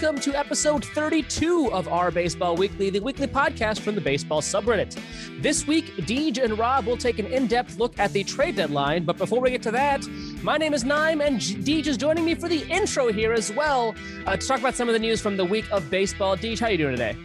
welcome to episode 32 of Our Baseball Weekly, the weekly podcast from the baseball subreddit. This week, Deej and Rob will take an in-depth look at the trade deadline, but before we get to that, my name is Naim, and Deej is joining me for the intro here as well to talk about some of the news from the week of baseball. Deej, how you doing today?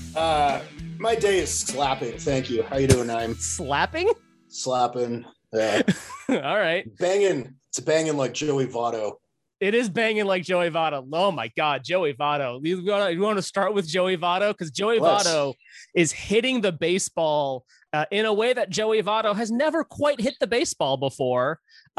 My day is slapping, thank you. How you doing, Naim? Slapping? Slapping, yeah. All right. Banging. It's banging like Joey Votto. It is banging like Joey Votto. Oh my God, Joey Votto. You want to start with Joey Votto? Because Joey Votto is hitting the baseball in a way that Joey Votto has never quite hit the baseball before.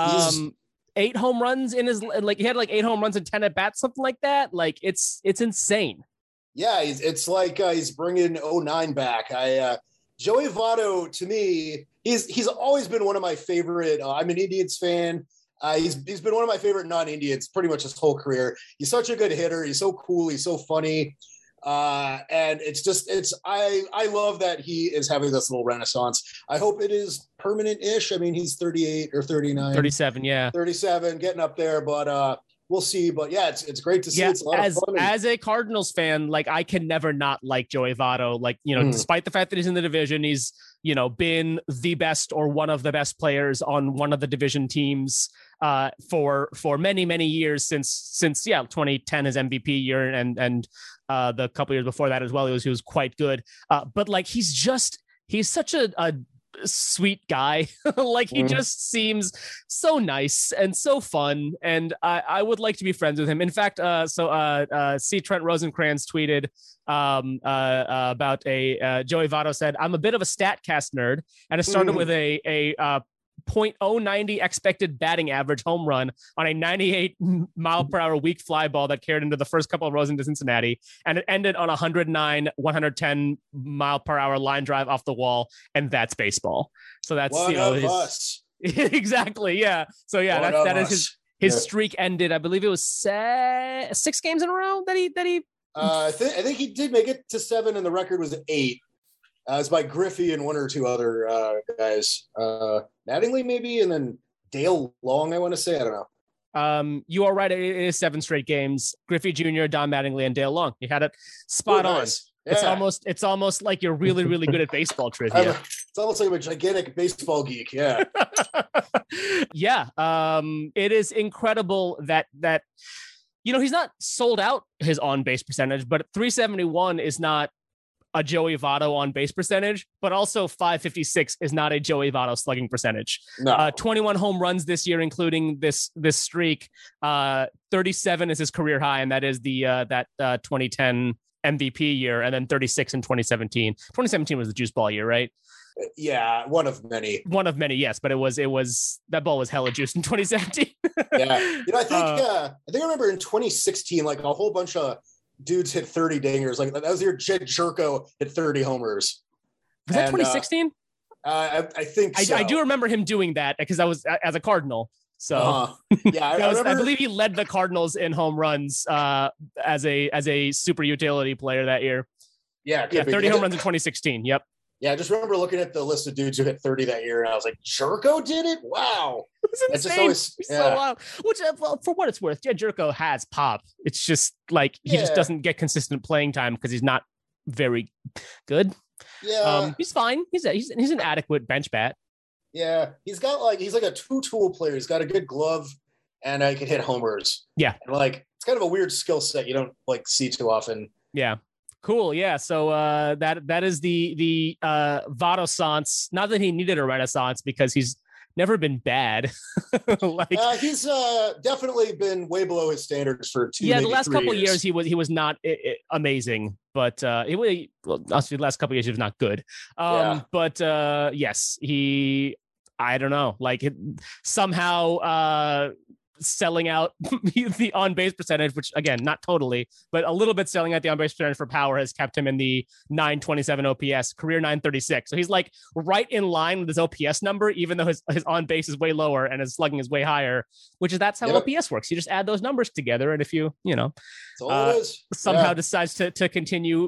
8 home runs in his, he had 8 home runs and 10 at bats, something like that. Like it's insane. Yeah, it's like he's bringing 09 back. Joey Votto, to me, he's always been one of my favorite. I'm an Indians fan. He's been one of my favorite non-Indians pretty much his whole career. He's such a good hitter. He's so cool. He's so funny. And I love that he is having this little renaissance. I hope it is permanent-ish. I mean, he's 38 or 39. 37, yeah. 37, getting up there, but we'll see. But yeah, it's great to see. It's a lot of fun. As a Cardinals fan, I can never not like Joey Votto. Despite the fact that he's in the division, he's, been the best or one of the best players on one of the division teams for many, many years since 2010, his MVP year, and the couple years before that as well. He was quite good. But he's such a sweet guy. He just seems so nice and so fun, and I would like to be friends with him. In fact, C. Trent Rosenkrantz tweeted about Joey Votto said, "I'm a bit of a StatCast nerd, and it started with a .090 expected batting average home run on a 98 mile per hour weak fly ball that carried into the first couple of rows into Cincinnati, and it ended on 110 mile per hour line drive off the wall, and that's baseball." So that's us. Exactly, yeah. So yeah, that is his streak ended. I believe it was 6 games in a row that he. I think he did make it to 7, and the record was 8. It's by Griffey and one or two other guys. Mattingly maybe, and then Dale Long, I want to say. I don't know. You are right. It is 7 straight games. Griffey Jr., Don Mattingly, and Dale Long. You had it spot on. Yeah. It's almost like you're really, really good at baseball trivia. It's almost like I'm a gigantic baseball geek. Yeah. Yeah. It is incredible that he's not sold out his on-base percentage, but 371 is not a Joey Votto on base percentage, but also 556 is not a Joey Votto slugging percentage. No. 21 home runs this year, including this streak. 37 is his career high, and that is the 2010 MVP year, and then 36 in 2017. 2017 was the juice ball year, right? Yeah, one of many. One of many, yes, but it was that ball was hella juiced in 2017. Yeah, I think I remember in 2016, a whole bunch of dudes hit 30 dingers. That was your Jed Jerko hit 30 homers. Was that 2016? I think so. I do remember him doing that because I was as a Cardinal. So yeah, I believe he led the Cardinals in home runs as a super utility player that year. Yeah, 30 home runs in 2016. Yep. Yeah, I just remember looking at the list of dudes who hit 30 that year, and I was like, Jerko did it? Wow. It's insane. So wild. Which, for what it's worth, Jed Jerko has pop. It's just he just doesn't get consistent playing time because he's not very good. Yeah. He's fine. He's an adequate bench bat. Yeah. He's got he's like a 2-tool player. He's got a good glove, and he can hit homers. Yeah. And it's kind of a weird skill set you don't see too often. Yeah. Cool. Yeah. So that is the Votto-sance. Not that he needed a renaissance because he's never been bad. He's definitely been way below his standards for 2 the last couple of years he was not amazing, but the last couple of years he was not good. But yes, I don't know, somehow selling out the on-base percentage, which again, not totally, but a little bit selling out the on-base percentage for power has kept him in the 927 OPS, career 936. So he's right in line with his OPS number, even though his on-base is way lower and his slugging is way higher, that's how OPS works. You just add those numbers together. And if you somehow decides to continue,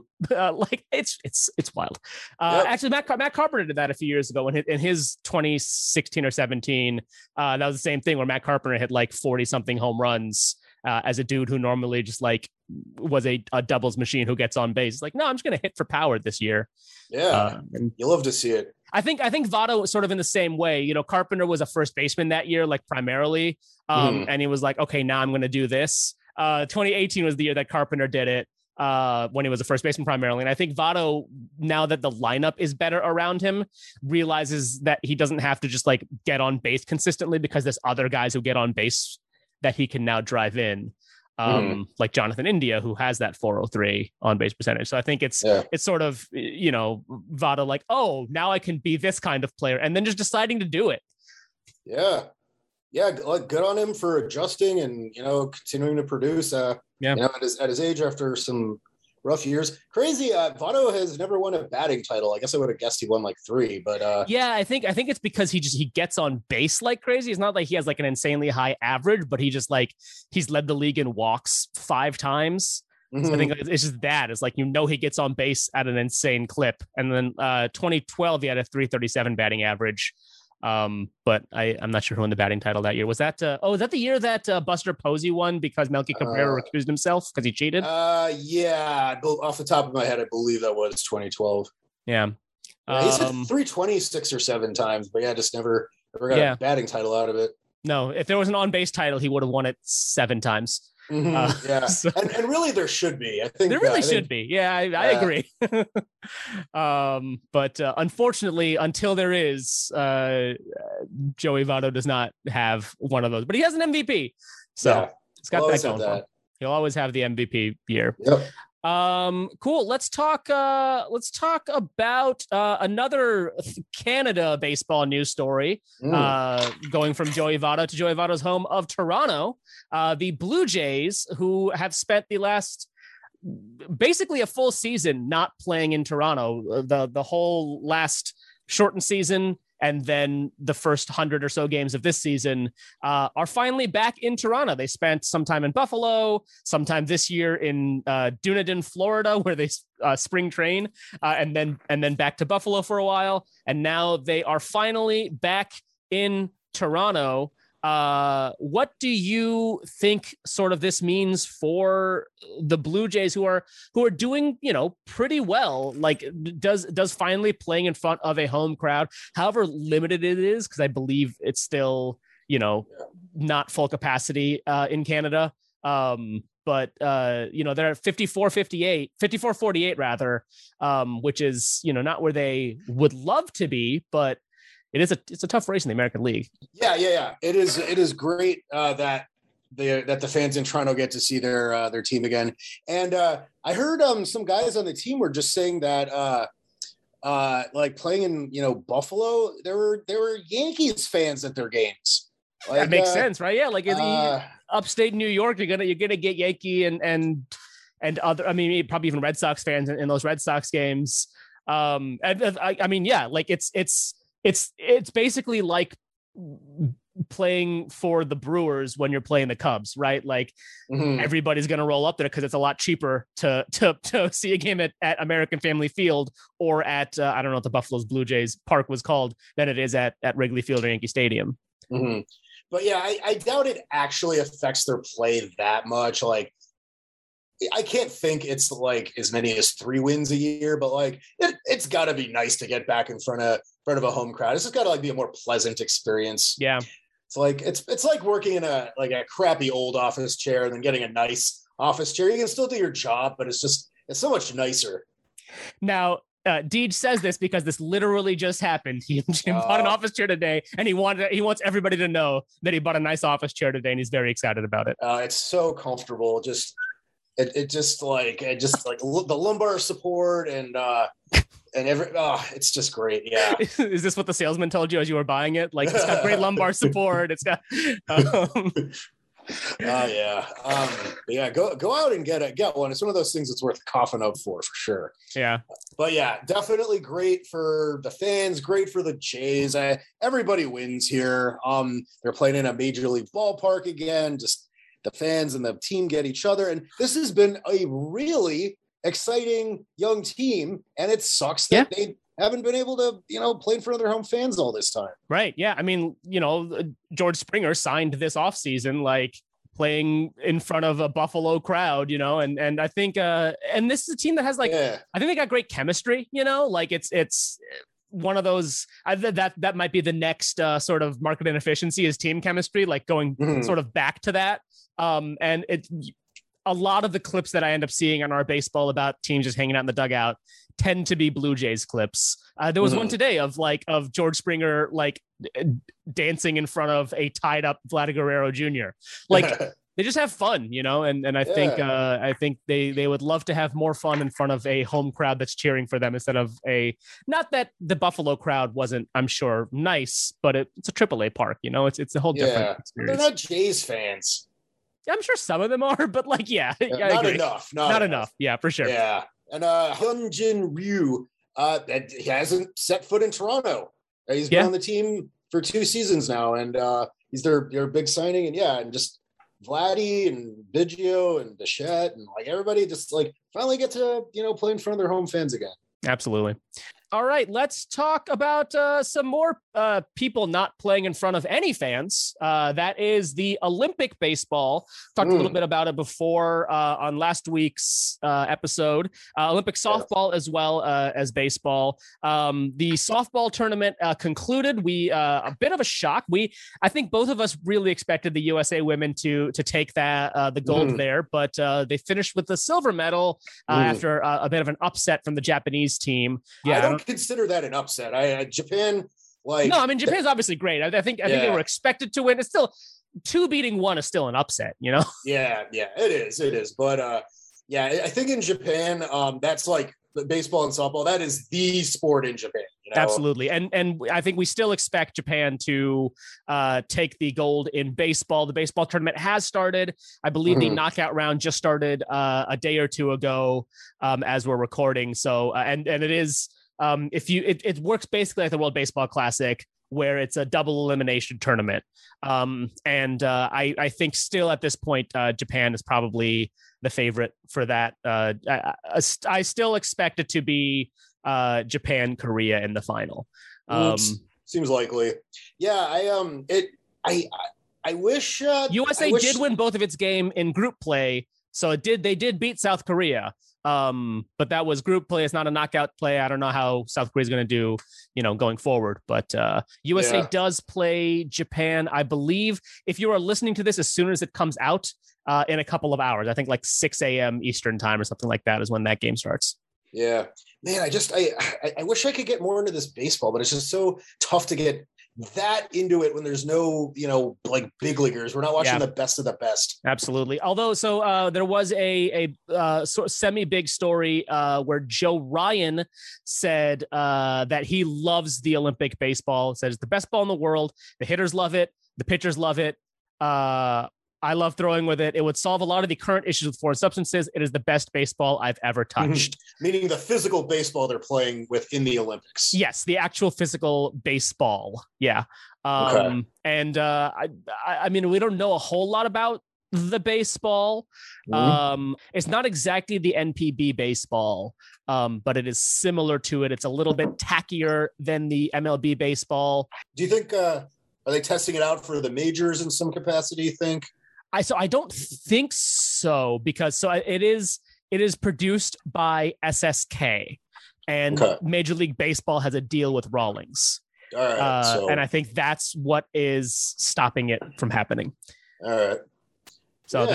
it's wild. Actually, Matt Carpenter did that a few years ago in his 2016 or 17. That was the same thing where Matt Carpenter hit 40 something home runs as a dude who normally just like was a doubles machine who gets on base. It's like, no, I'm just going to hit for power this year. Yeah. And you love to see it. I think Votto was sort of in the same way. You know, Carpenter was a first baseman that year, like primarily. And he was like, okay, now I'm going to do this. 2018 was the year that Carpenter did it when he was a first baseman primarily. And I think Votto, now that the lineup is better around him, realizes that he doesn't have to just like get on base consistently because there's other guys who get on base that he can now drive in. Like Jonathan India, who has that 403 on base percentage. So I think it's sort of, you know, Votto like, oh, now I can be this kind of player, and then just deciding to do it. Yeah. Like good on him for adjusting and, you know, continuing to produce. You know, at his age after some rough years. Crazy. Votto has never won a batting title. I guess I would have guessed he won like 3, but I think it's because he gets on base like crazy. It's not like he has like an insanely high average, but he's led the league in walks 5 times. So I think it's just that. It's like, you know, he gets on base at an insane clip. And then 2012, he had a 337 batting average. But I'm not sure who won the batting title that year. Was that was that the year that Buster Posey won because Melky Cabrera recused himself because he cheated? Yeah, off the top of my head, I believe that was 2012. Yeah. He's hit 320 6 or 7 times, but just never got a batting title out of it. No, if there was an on-base title, he would have won it 7 times. So, and really there should be. I think there really should be. Yeah, I agree. But unfortunately, until there is, Joey Votto does not have one of those, but he has an MVP, so it's got that going for him. He'll always have the MVP year. Yep. Cool. Let's talk about another Canada baseball news story. Going from Joey Votto to Joey Votto's home of Toronto. The Blue Jays, who have spent the last basically a full season not playing in Toronto, the whole last shortened season, and then the first 100 or so games of this season are finally back in Toronto. They spent some time in Buffalo, sometime this year in Dunedin, Florida, where they spring train, and then back to Buffalo for a while. And now they are finally back in Toronto. What do you think sort of this means for the Blue Jays, who are doing, you know, pretty well? Like, does finally playing in front of a home crowd, however limited it is, because I believe it's still, you know, not full capacity in Canada. But you know, they're at 54-48 rather, which is, you know, not where they would love to be, but it's a tough race in the American League. Yeah. It is great that the fans in Toronto get to see their team again. And I heard some guys on the team were just saying that like playing in, you know, Buffalo, there were Yankees fans at their games. Like, that makes sense, right? Yeah, like upstate New York, you're gonna get Yankee and other. I mean, probably even Red Sox fans in those Red Sox games. And I mean, yeah, like it's basically like playing for the Brewers when you're playing the Cubs, right? Like everybody's going to roll up there because it's a lot cheaper to see a game at American Family Field or at, I don't know what the Buffalo's Blue Jays park was called, than it is at Wrigley Field or Yankee Stadium. But yeah, I doubt it actually affects their play that much. Like, I can't think it's like as many as 3 wins a year, but like it's got to be nice to get back in front of a home crowd. It's just got to like be a more pleasant experience. Yeah, it's like it's like working in a crappy old office chair and then getting a nice office chair. You can still do your job, but it's so much nicer. Now, Deej says this because this literally just happened. He bought an office chair today, and he wants everybody to know that he bought a nice office chair today, and he's very excited about it. It's so comfortable. It just like the lumbar support and it's just great. Yeah. Is this what the salesman told you as you were buying it? Like, it's got great lumbar support. It's got. Yeah. Go out and get one. It's one of those things that's worth coughing up for sure. Yeah. But yeah, definitely great for the fans. Great for the Jays. Everybody wins here. They're playing in a major league ballpark again. Just the fans and the team get each other. And this has been a really exciting young team. And it sucks that they haven't been able to, you know, play in front of their home fans all this time. Right. Yeah. I mean, you know, George Springer signed this offseason, like playing in front of a Buffalo crowd, and I think and this is a team that has I think they got great chemistry, like it's one of those that might be the next sort of market inefficiency is team chemistry, like going sort of back to that. And it's a lot of the clips that I end up seeing on our baseball about teams just hanging out in the dugout tend to be Blue Jays clips. There was one today of George Springer, dancing in front of a tied up Vladimir Guerrero Jr. They just have fun, and I think they would love to have more fun in front of a home crowd that's cheering for them instead of not that the Buffalo crowd wasn't, I'm sure, nice, but it's a AAA park, it's a whole different experience. They're not Jays fans. I'm sure some of them are, but not enough. Not enough. Yeah, for sure. Yeah. And Hyunjin Ryu, he hasn't set foot in Toronto. He's been on the team for 2 seasons now, and he's their big signing. And just Vladdy and Biggio and Bichette and everybody just finally get to play in front of their home fans again. Absolutely. All right, let's talk about some more people not playing in front of any fans. That is the Olympic baseball. Talked a little bit about it before on last week's episode. Olympic softball as well as baseball. The softball tournament concluded. A bit of a shock. I think both of us really expected the USA women to take the gold there, but they finished with the silver medal after a bit of an upset from the Japanese team. Yeah, I don't consider that an upset. Japan, no, I mean Japan's obviously great. I think they were expected to win. It's still 2 beating 1 is still an upset, Yeah, it is. But I think in Japan, that's the baseball and softball. That is the sport in Japan. Absolutely, and I think we still expect Japan to take the gold in baseball. The baseball tournament has started. I believe the knockout round just started a day or two ago as we're recording. So and it is. It works basically like the World Baseball Classic, where it's a double elimination tournament. I think still at this point, Japan is probably the favorite for that. I still expect it to be Japan, Korea in the final. Seems likely. Yeah, I wish USA did win both of its game in group play. So they did beat South Korea. But that was group play. It's not a knockout play. I don't know how South Korea is going to do, going forward. But USA does play Japan. I believe if you are listening to this as soon as it comes out in a couple of hours, I think 6 a.m. Eastern time or something like that is when that game starts. Yeah, man, I wish I could get more into this baseball, but it's just so tough to get that into it when there's no, big leaguers. We're not watching the best of the best. Absolutely. Although, there was a sort of semi-big story where Joe Ryan said that he loves the Olympic baseball. Said it's the best ball in the world. The hitters love it. The pitchers love it. I love throwing with it. It would solve a lot of the current issues with foreign substances. It is the best baseball I've ever touched. Meaning the physical baseball they're playing with in the Olympics. Yes, the actual physical baseball. Yeah. And I mean, we don't know a whole lot about the baseball. It's not exactly the NPB baseball, but it is similar to it. It's a little bit tackier than the MLB baseball. Do you think, are they testing it out for the majors in some capacity, you think? I don't think so, because it is produced by SSK, and Major League Baseball has a deal with Rawlings. All right, and I think that's what is stopping it from happening. All right. So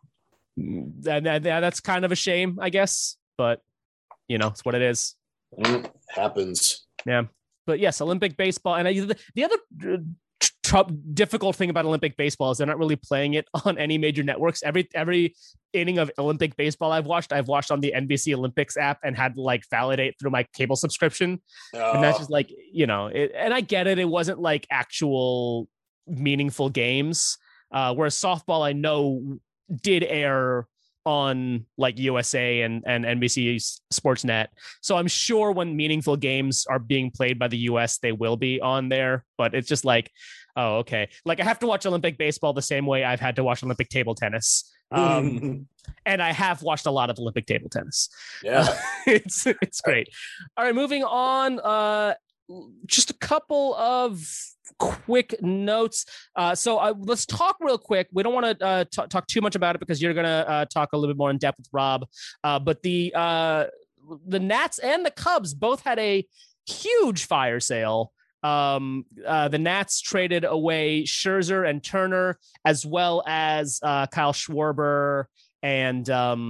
that's kind of a shame, I guess, but it's what it is. It happens. Yeah. But yes, Olympic baseball. And the other difficult thing about Olympic baseball is they're not really playing it on any major networks. Every inning of Olympic baseball I've watched on the NBC Olympics app and had to validate through my cable subscription. And that's just and I get it. It wasn't actual meaningful games. Whereas softball, I know, did air on USA and NBC Sportsnet. So I'm sure when meaningful games are being played by the US, they will be on there. But it's just oh, okay. I have to watch Olympic baseball the same way I've had to watch Olympic table tennis. And I have watched a lot of Olympic table tennis. Yeah. It's great. All right, moving on. just a couple of quick notes. So let's talk real quick. We don't want to talk too much about it because you're going to talk a little bit more in depth with Rob. But the Nats and the Cubs both had a huge fire sale. The Nats traded away Scherzer and Turner, as well as Kyle Schwarber and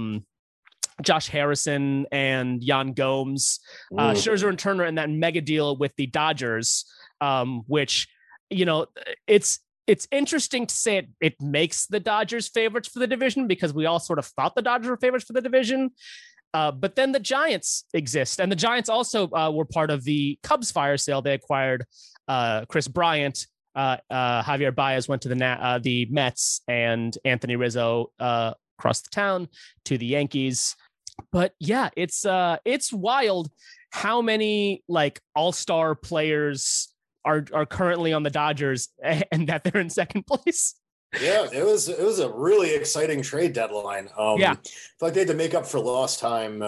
Josh Harrison and Yan Gomes. Scherzer and Turner in that mega deal with the Dodgers, which, it's interesting to say it makes the Dodgers favorites for the division, because we all sort of thought the Dodgers were favorites for the division. But then the Giants exist, and the Giants also were part of the Cubs fire sale. They acquired Chris Bryant. Javier Baez went to the Mets, and Anthony Rizzo across the town to the Yankees. But yeah, it's wild how many like all-star players are currently on the Dodgers, and that they're in second place. Yeah, it was a really exciting trade deadline. I feel like they had to make up for lost time.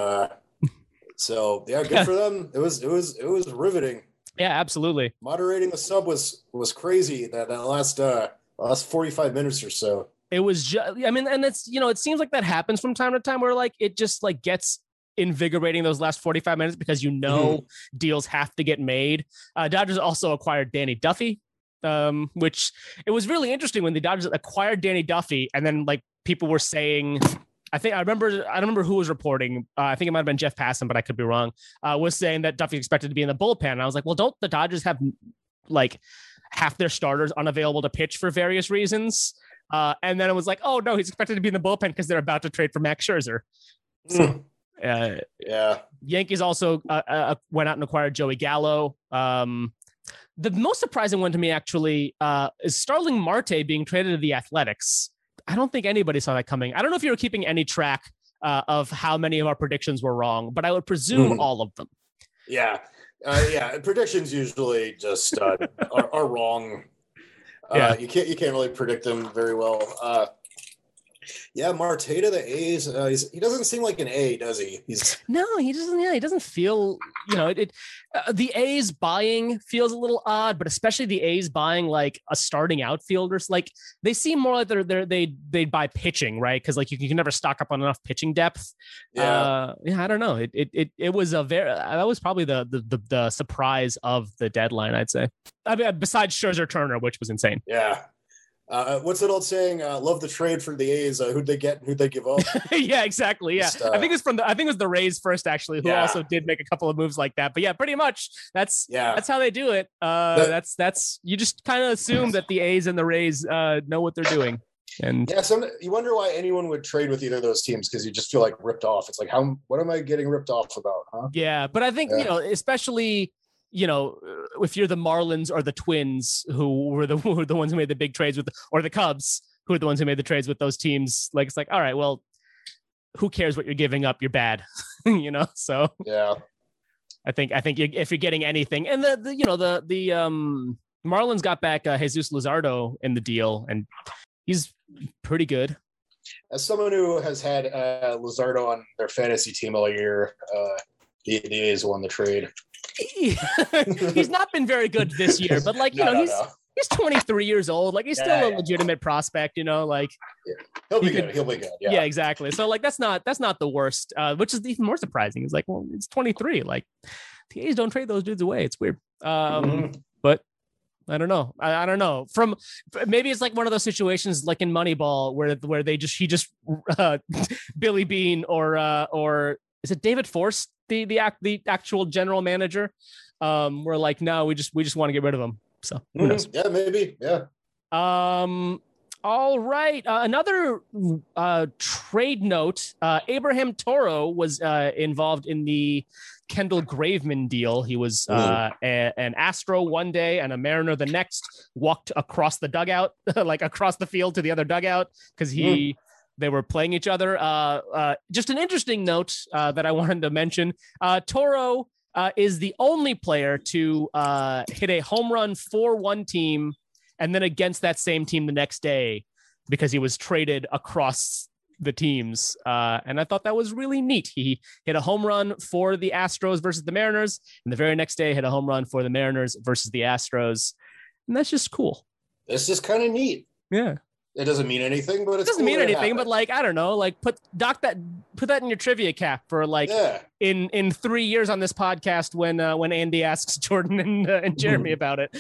So yeah, good for them. It was riveting. Yeah, absolutely. Moderating the sub was crazy that last 45 minutes or so. It was just, and it's, it seems like that happens from time to time where like it just like gets invigorating those last 45 minutes because deals have to get made. Dodgers also acquired Danny Duffy, which it was really interesting when the Dodgers acquired Danny Duffy, and then like people were saying, I don't remember who was reporting. I think it might have been Jeff Passan, but I could be wrong. Was saying that Duffy expected to be in the bullpen. And I was like, well, don't the Dodgers have like half their starters unavailable to pitch for various reasons? And then it was like, oh no, he's expected to be in the bullpen because they're about to trade for Max Scherzer. So, Yankees also went out and acquired Joey Gallo. The most surprising one to me actually is Starling Marte being traded to the Athletics. I don't think anybody saw that coming. I don't know if you were keeping any track of how many of our predictions were wrong, but I would presume all of them. Yeah. Predictions usually just are wrong. You can't really predict them very well. Marte to the A's. He doesn't seem like an A, does he? No, he doesn't. Yeah, he doesn't feel. The A's buying feels a little odd, but especially the A's buying like a starting outfielders. Like they seem more like they buy pitching, right? Because like you can never stock up on enough pitching depth. I don't know. It was that was probably the surprise of the deadline, I'd say. I mean, besides Scherzer Turner, which was insane. Yeah. What's that old saying? Love the trade for the A's. Who'd they get and who'd they give up? Yeah, exactly. Yeah, I think it was the Rays first, actually, who also did make a couple of moves like that. But yeah, pretty much that's how they do it. That's you just kind of assume that the A's and the Rays know what they're doing. And you wonder why anyone would trade with either of those teams, because you just feel like ripped off. It's like, what am I getting ripped off about? Huh? Yeah, but I think especially. If you're the Marlins or the Twins, who were the ones who made the big trades with, or the Cubs, who are the ones who made the trades with those teams, like it's like, all right, well, who cares what you're giving up? You're bad, So yeah, I think if you're getting anything, and the Marlins got back Jesus Luzardo in the deal, and he's pretty good. As someone who has had Luzardo on their fantasy team all year, the A's won the trade. He's not been very good this year, but like he's 23 years old, like he's still a legitimate prospect, like he'll be good. Yeah, exactly. So like that's not the worst, which is even more surprising. It's like, well, it's 23, like the A's don't trade those dudes away. It's weird. But I don't know. I don't know. From maybe it's like one of those situations like in Moneyball where he just Billy Bean or is it David Force, the actual general manager? We're like, no, we just want to get rid of him. So who knows? Yeah, maybe. Yeah. All right. Another trade note. Abraham Toro was involved in the Kendall Graveman deal. He was an Astro one day and a Mariner the next. Walked across the dugout, like across the field to the other dugout, because they were playing each other. Just an interesting note that I wanted to mention. Toro is the only player to hit a home run for one team and then against that same team the next day, because he was traded across the teams. And I thought that was really neat. He hit a home run for the Astros versus the Mariners, and the very next day hit a home run for the Mariners versus the Astros. And that's just cool. It's just kind of neat. Yeah. It doesn't mean anything, but it doesn't mean anything. But like, I don't know, like put that in your trivia cap for like in 3 years on this podcast when Andy asks Jordan and Jeremy about it.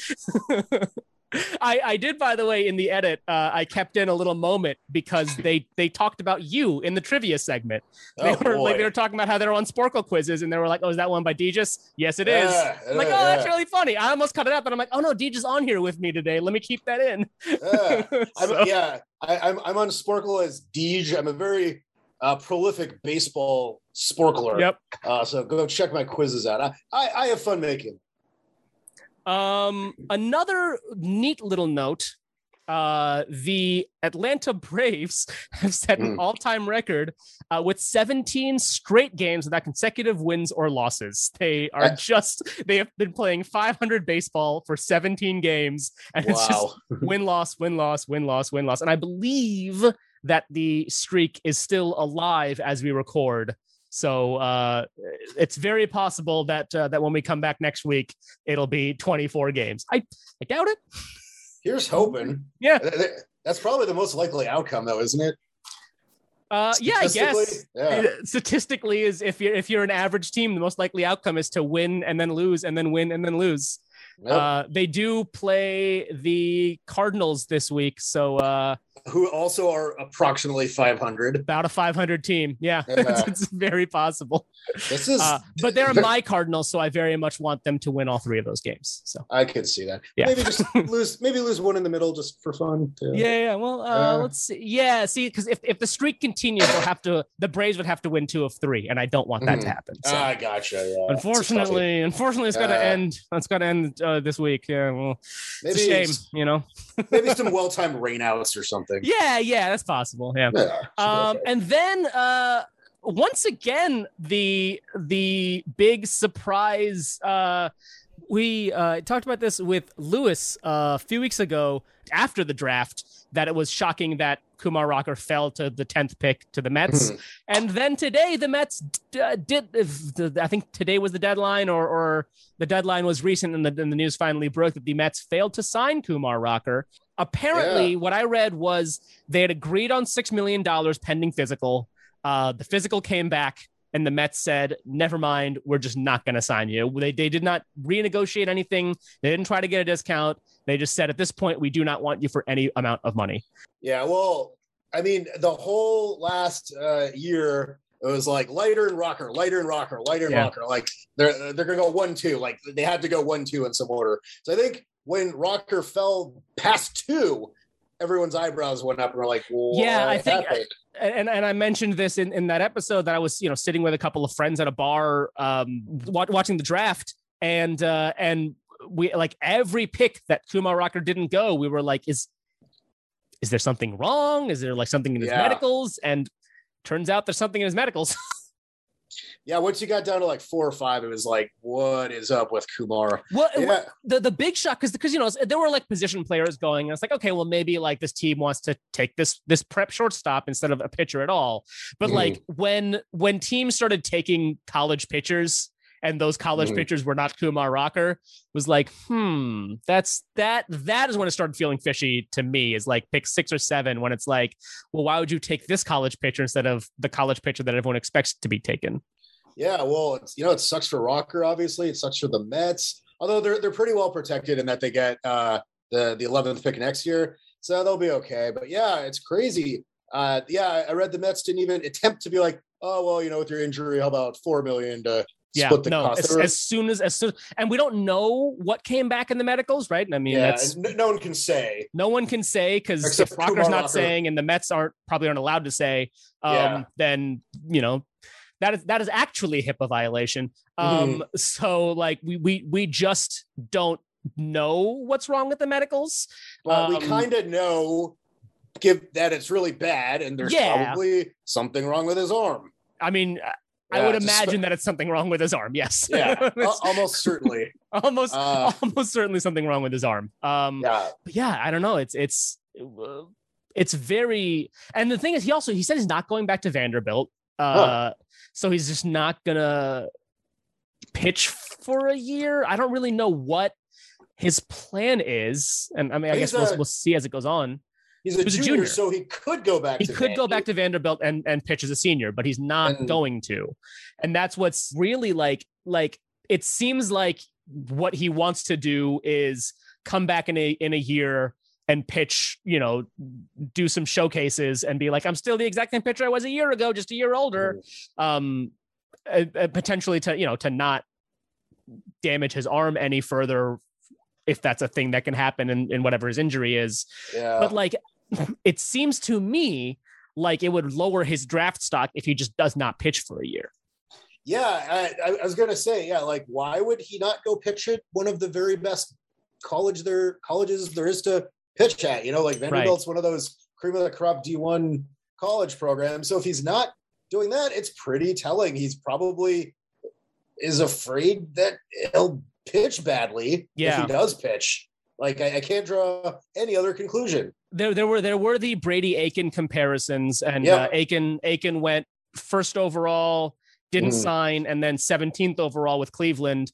I did, by the way, in the edit, I kept in a little moment because they talked about you in the trivia segment. They were talking about how they're on Sporkle quizzes, and they were like, "Oh, is that one by Deejus?" Yes, it is. That's really funny. I almost cut it out, but I'm like, "Oh no, Deejus on here with me today. Let me keep that in." I'm on Sporkle as Deej. I'm a very prolific baseball sporkler. Yep. So go check my quizzes out. I have fun making. Another neat little note, the Atlanta Braves have set an all-time record with 17 straight games without consecutive wins or losses. They have been playing 500 baseball for 17 games, and it's just win-loss, win-loss, win-loss, win-loss. And I believe that the streak is still alive as we record. So it's very possible that when we come back next week, it'll be 24 games. I doubt it. Here's hoping. Yeah. That's probably the most likely outcome, though, isn't it? Yeah, I guess. Yeah. Statistically, is if you're an average team, the most likely outcome is to win and then lose and then win and then lose. Yep. They do play the Cardinals this week, so who also are approximately 500, about a 500 team. Yeah. It's very possible. This is, but they're my Cardinals, so I very much want them to win all three of those games. So I could see that. Yeah. Maybe just lose one in the middle just for fun. Yeah. Well, let's see. Yeah, see, because if the streak continues, the Braves would have to win 2 of 3, and I don't want that to happen. So. I gotcha. Yeah. Unfortunately, it's got to end. It's got to end this week. Yeah. Well, maybe it's a shame, you know. Maybe some well-timed rainouts or something. Yeah, that's possible. Yeah. And then once again, the big surprise. We talked about this with Lewis a few weeks ago after the draft, that it was shocking that Kumar Rocker fell to the 10th pick to the Mets. And then today the Mets did, I think today was the deadline, or the deadline was recent, and the news finally broke that the Mets failed to sign Kumar Rocker. Apparently, what I read was they had agreed on $6 million pending physical. The physical came back, and the Mets said, never mind, we're just not going to sign you. They did not renegotiate anything. They didn't try to get a discount. They just said, at this point, we do not want you for any amount of money. Yeah, well, I mean, the whole last year, it was like lighter and rocker. Like they're going to go 1-2. Like they had to go 1-2 in some order. So I think when Rocker fell past 2, everyone's eyebrows went up and were like, well, yeah, I think, and I mentioned this in that episode that I was, sitting with a couple of friends at a bar, watching the draft, and we, like, every pick that Kumar Rocker didn't go, we were like, is there something wrong? Is there like something in his medicals? And turns out there's something in his medicals. Yeah, once you got down to like 4 or 5, it was like, what is up with Kumar? Well, the big shock, because there were like position players going, and it's like, okay, well, maybe like this team wants to take this prep shortstop instead of a pitcher at all. But like when teams started taking college pitchers, and those college pitchers were not Kumar Rocker, it was like, that is when it started feeling fishy to me, is like pick 6 or 7, when it's like, well, why would you take this college pitcher instead of the college pitcher that everyone expects to be taken? Yeah, well, it sucks for Rocker, obviously. It sucks for the Mets, although they're pretty well protected in that they get the 11th pick next year, so they'll be okay. But yeah, it's crazy. I read the Mets didn't even attempt to be like, oh, well, with your injury, how about $4 million to split the cost? As soon as, and we don't know what came back in the medicals, right? I mean, no one can say. No one can say, because if Rocker's not saying, and the Mets probably aren't allowed to say, then that is actually a HIPAA violation. So like we just don't know what's wrong with the medicals. But we kind of know that it's really bad, and there's probably something wrong with his arm. I mean, I would imagine that it's something wrong with his arm. Yes. Yeah. Almost certainly. almost certainly something wrong with his arm. But yeah, I don't know. It's it's very, and the thing is, he said he's not going back to Vanderbilt. So he's just not gonna pitch for a year. I don't really know what his plan is, and I mean, I guess we'll see as it goes on. He's a junior, so he could go back. He could go back to Vanderbilt and pitch as a senior, but he's not going to. And that's what's really like it seems like what he wants to do is come back in a year and pitch, do some showcases and be like, I'm still the exact same pitcher I was a year ago, just a year older. Potentially to not damage his arm any further, if that's a thing that can happen in whatever his injury is. Yeah. But like, it seems to me like it would lower his draft stock if he just does not pitch for a year. Yeah. I was going to say, like, why would he not go pitch at one of the very best colleges there is to pitch at? Like Vanderbilt's one of those cream of the crop D1 college programs. So if he's not doing that, it's pretty telling. He's probably is afraid that he'll pitch badly if he does pitch. Like I can't draw any other conclusion. There were the Brady Aiken comparisons, and Aiken went first overall, didn't sign, and then 17th overall with Cleveland.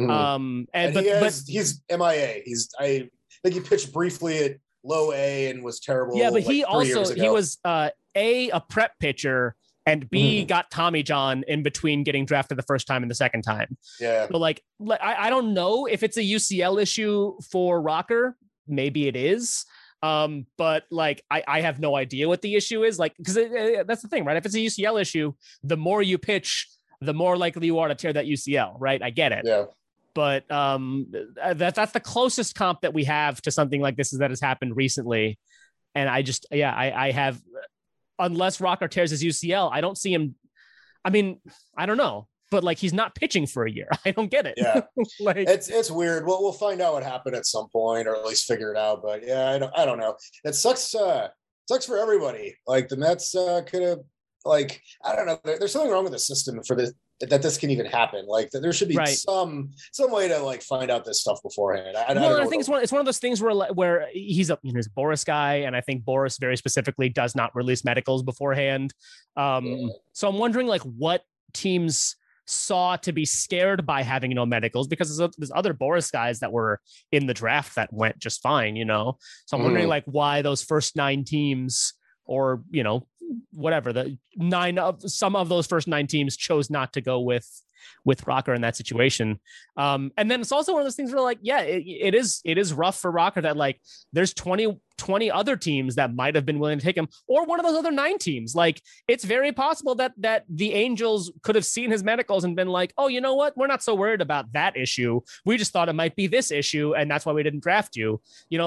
He's MIA. I think he pitched briefly at low A and was terrible. Yeah, but he was a prep pitcher. And B got Tommy John in between getting drafted the first time and the second time. Yeah. So I don't know if it's a UCL issue for Rocker. Maybe it is. But I have no idea what the issue is. Because that's the thing, right? If it's a UCL issue, the more you pitch, the more likely you are to tear that UCL, right? I get it. Yeah. But that's the closest comp that we have to something like this that has happened recently. And I have. Unless Rocker tears his UCL, I don't see him. I mean, I don't know, but he's not pitching for a year. I don't get it. Yeah, it's weird. Well, we'll find out what happened at some point, or at least figure it out. But yeah, I don't know. It sucks. Sucks for everybody. The Mets could have. I don't know. There's something wrong with the system for this. That this can even happen. There should be some way to find out this stuff beforehand. I think it's one of those things where he's a Boris guy, and I think Boris very specifically does not release medicals beforehand. So I'm wondering what teams saw to be scared by having no medicals, because there's other Boris guys that were in the draft that went just fine. So I'm wondering why those first 9 teams, or whatever some of those first 9 teams chose not to go with Rocker in that situation. And then it's also one of those things where it is rough for Rocker that there's 20 other teams that might have been willing to take him, or one of those other 9 teams. It's very possible that the Angels could have seen his medicals and been like, oh, you know what? We're not so worried about that issue. We just thought it might be this issue, and that's why we didn't draft you.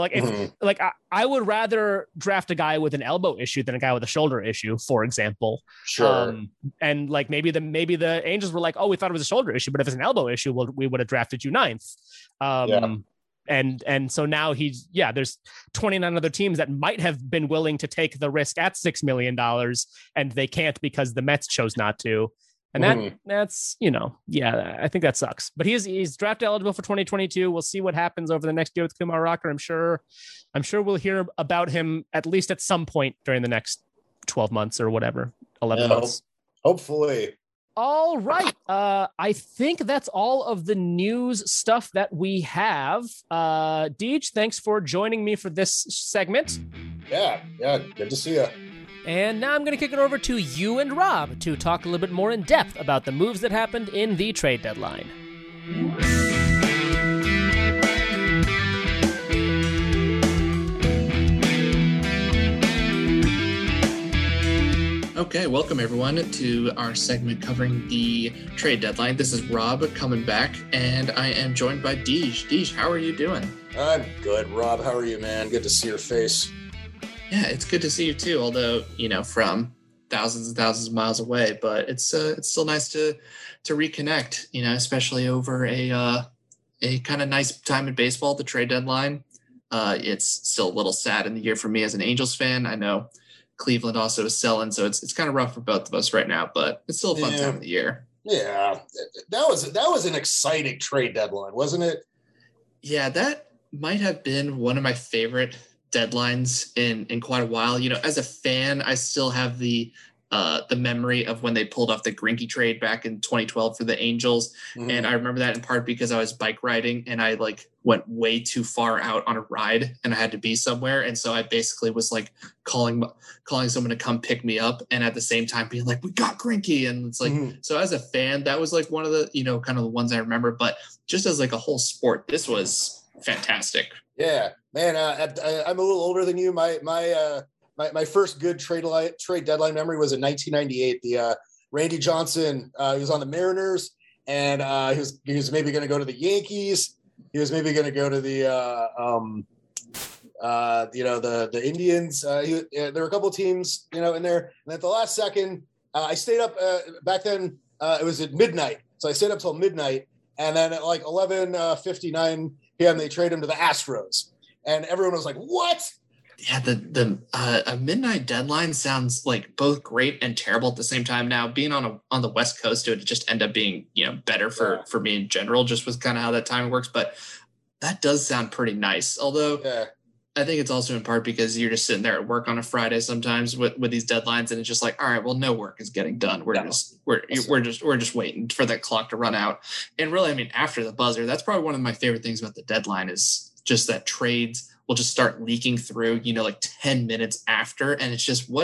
I would rather draft a guy with an elbow issue than a guy with a shoulder issue, for example. Sure. And maybe the Angels were like, oh, we thought it was a shoulder issue, but if it's an elbow issue, we would have drafted you 9th. And so now there's 29 other teams that might have been willing to take the risk at $6 million, and they can't because the Mets chose not to. And that's, I think that sucks. But he's draft eligible for 2022. We'll see what happens over the next year with Kumar Rocker. I'm sure we'll hear about him at least at some point during the next 12 months or whatever, 11 months. Hopefully. All right. I think that's all of the news stuff that we have. Deej, thanks for joining me for this segment. Yeah. Good to see you. And now I'm going to kick it over to you and Rob to talk a little bit more in depth about the moves that happened in the trade deadline. Okay, welcome everyone to our segment covering the trade deadline. This is Rob coming back, and I am joined by Deej. Deej, how are you doing? I'm good, Rob. How are you, man? Good to see your face. Yeah, it's good to see you too, although, from thousands and thousands of miles away, but it's still nice to reconnect, especially over a kind of nice time in baseball, the trade deadline. It's still a little sad in the year for me as an Angels fan. I know Cleveland also is selling, so it's kind of rough for both of us right now, but it's still a fun time of the year. Yeah, that was an exciting trade deadline, wasn't it? Yeah, that might have been one of my favorite deadlines in quite a while. As a fan, I still have the memory of when they pulled off the Greinke trade back in 2012 for the Angels. Mm-hmm. And I remember that in part because I was bike riding and I went way too far out on a ride and I had to be somewhere. And so I basically was calling someone to come pick me up. And at the same time being like, we got Greinke. And it's mm-hmm. So as a fan, that was one of the, kind of the ones I remember, but just as a whole sport, this was fantastic. Yeah, man. I'm a little older than you. My first good trade deadline memory was in 1998. The Randy Johnson, he was on the Mariners, and he was maybe going to go to the Yankees. He was maybe going to go to the the Indians. There were a couple of teams in there. And at the last second, I stayed up. Back then, it was at midnight, so I stayed up till midnight, and then at 11:59 p.m. they trade him to the Astros, and everyone was like, "What?" Yeah, a midnight deadline sounds like both great and terrible at the same time. Now, being on the West Coast, it would just end up being better for me in general, just with kind of how that time works. But that does sound pretty nice. Although I think it's also in part because you're just sitting there at work on a Friday sometimes with these deadlines, and it's just all right, well, no work is getting done. We're just waiting for that clock to run out. And really, I mean, after the buzzer, that's probably one of my favorite things about the deadline is just that trades will just start leaking through, 10 minutes after. And it's just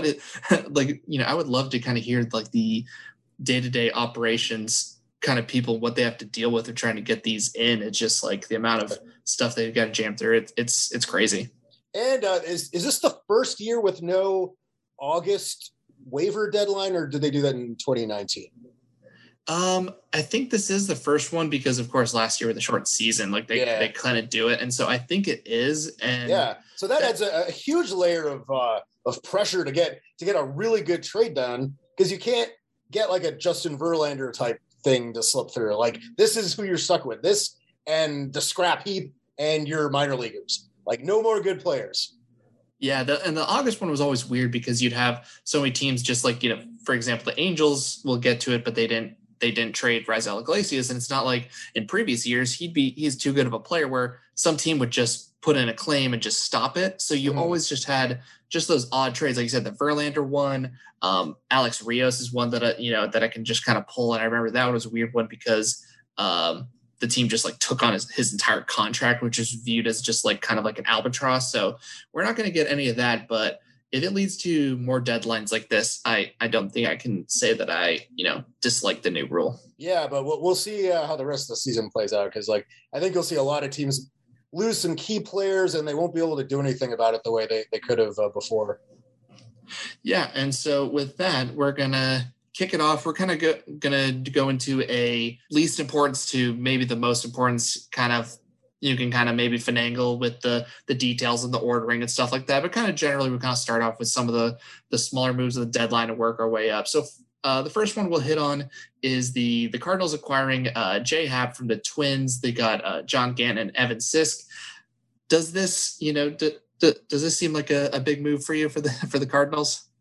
I would love to kind of hear the day-to-day operations kind of people, what they have to deal with of trying to get these in. It's just the amount of stuff they've got to jam through. It's crazy. And is this the first year with no August waiver deadline, or did they do that in 2019? I think this is the first one because, of course, last year with the short season, they kind of do it, and so I think it is. And so that adds a huge layer of pressure to get a really good trade done, because you can't get a Justin Verlander type thing to slip through. This is who you're stuck with. This and the scrap heap and your minor leaguers. No more good players. Yeah, the August one was always weird because you'd have so many teams just for example, the Angels, will get to it, but they didn't trade Raisel Iglesias, and it's not like in previous years he's too good of a player where some team would just put in a claim and just stop it. So you always just had just those odd trades, like you said, the Verlander one, Alex Rios is one that I can just kind of pull, and I remember that was a weird one because the team just took on his entire contract, which is viewed as just kind of an albatross. So we're not going to get any of that, but if it leads to more deadlines like this, I don't think I can say that I, dislike the new rule. Yeah, but we'll see how the rest of the season plays out, because I think you'll see a lot of teams lose some key players and they won't be able to do anything about it the way they could have before. Yeah, and so with that, we're going to kick it off. We're kind of going to go into a least importance to maybe the most importance kind of. You can kind of maybe finagle with the details and the ordering and stuff like that. But kind of generally, we kind of start off with some of the smaller moves of the deadline and work our way up. So the first one we'll hit on is the Cardinals acquiring Jay Happ from the Twins. They got John Gant and Evan Sisk. Does this, does this seem like a big move for you for the Cardinals?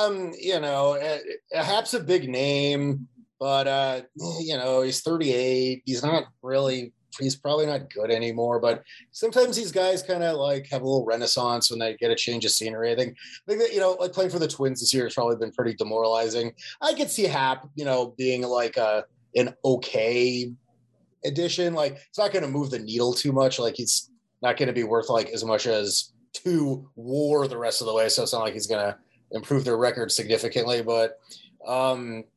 Happ's a big name, but he's 38. He's probably not good anymore, but sometimes these guys kind of have a little renaissance when they get a change of scenery. I think that, playing for the Twins this year has probably been pretty demoralizing. I could see Happ, being an okay addition. It's not going to move the needle too much. He's not going to be worth as much as 2 WAR the rest of the way. So it's not like he's going to improve their record significantly, but we'll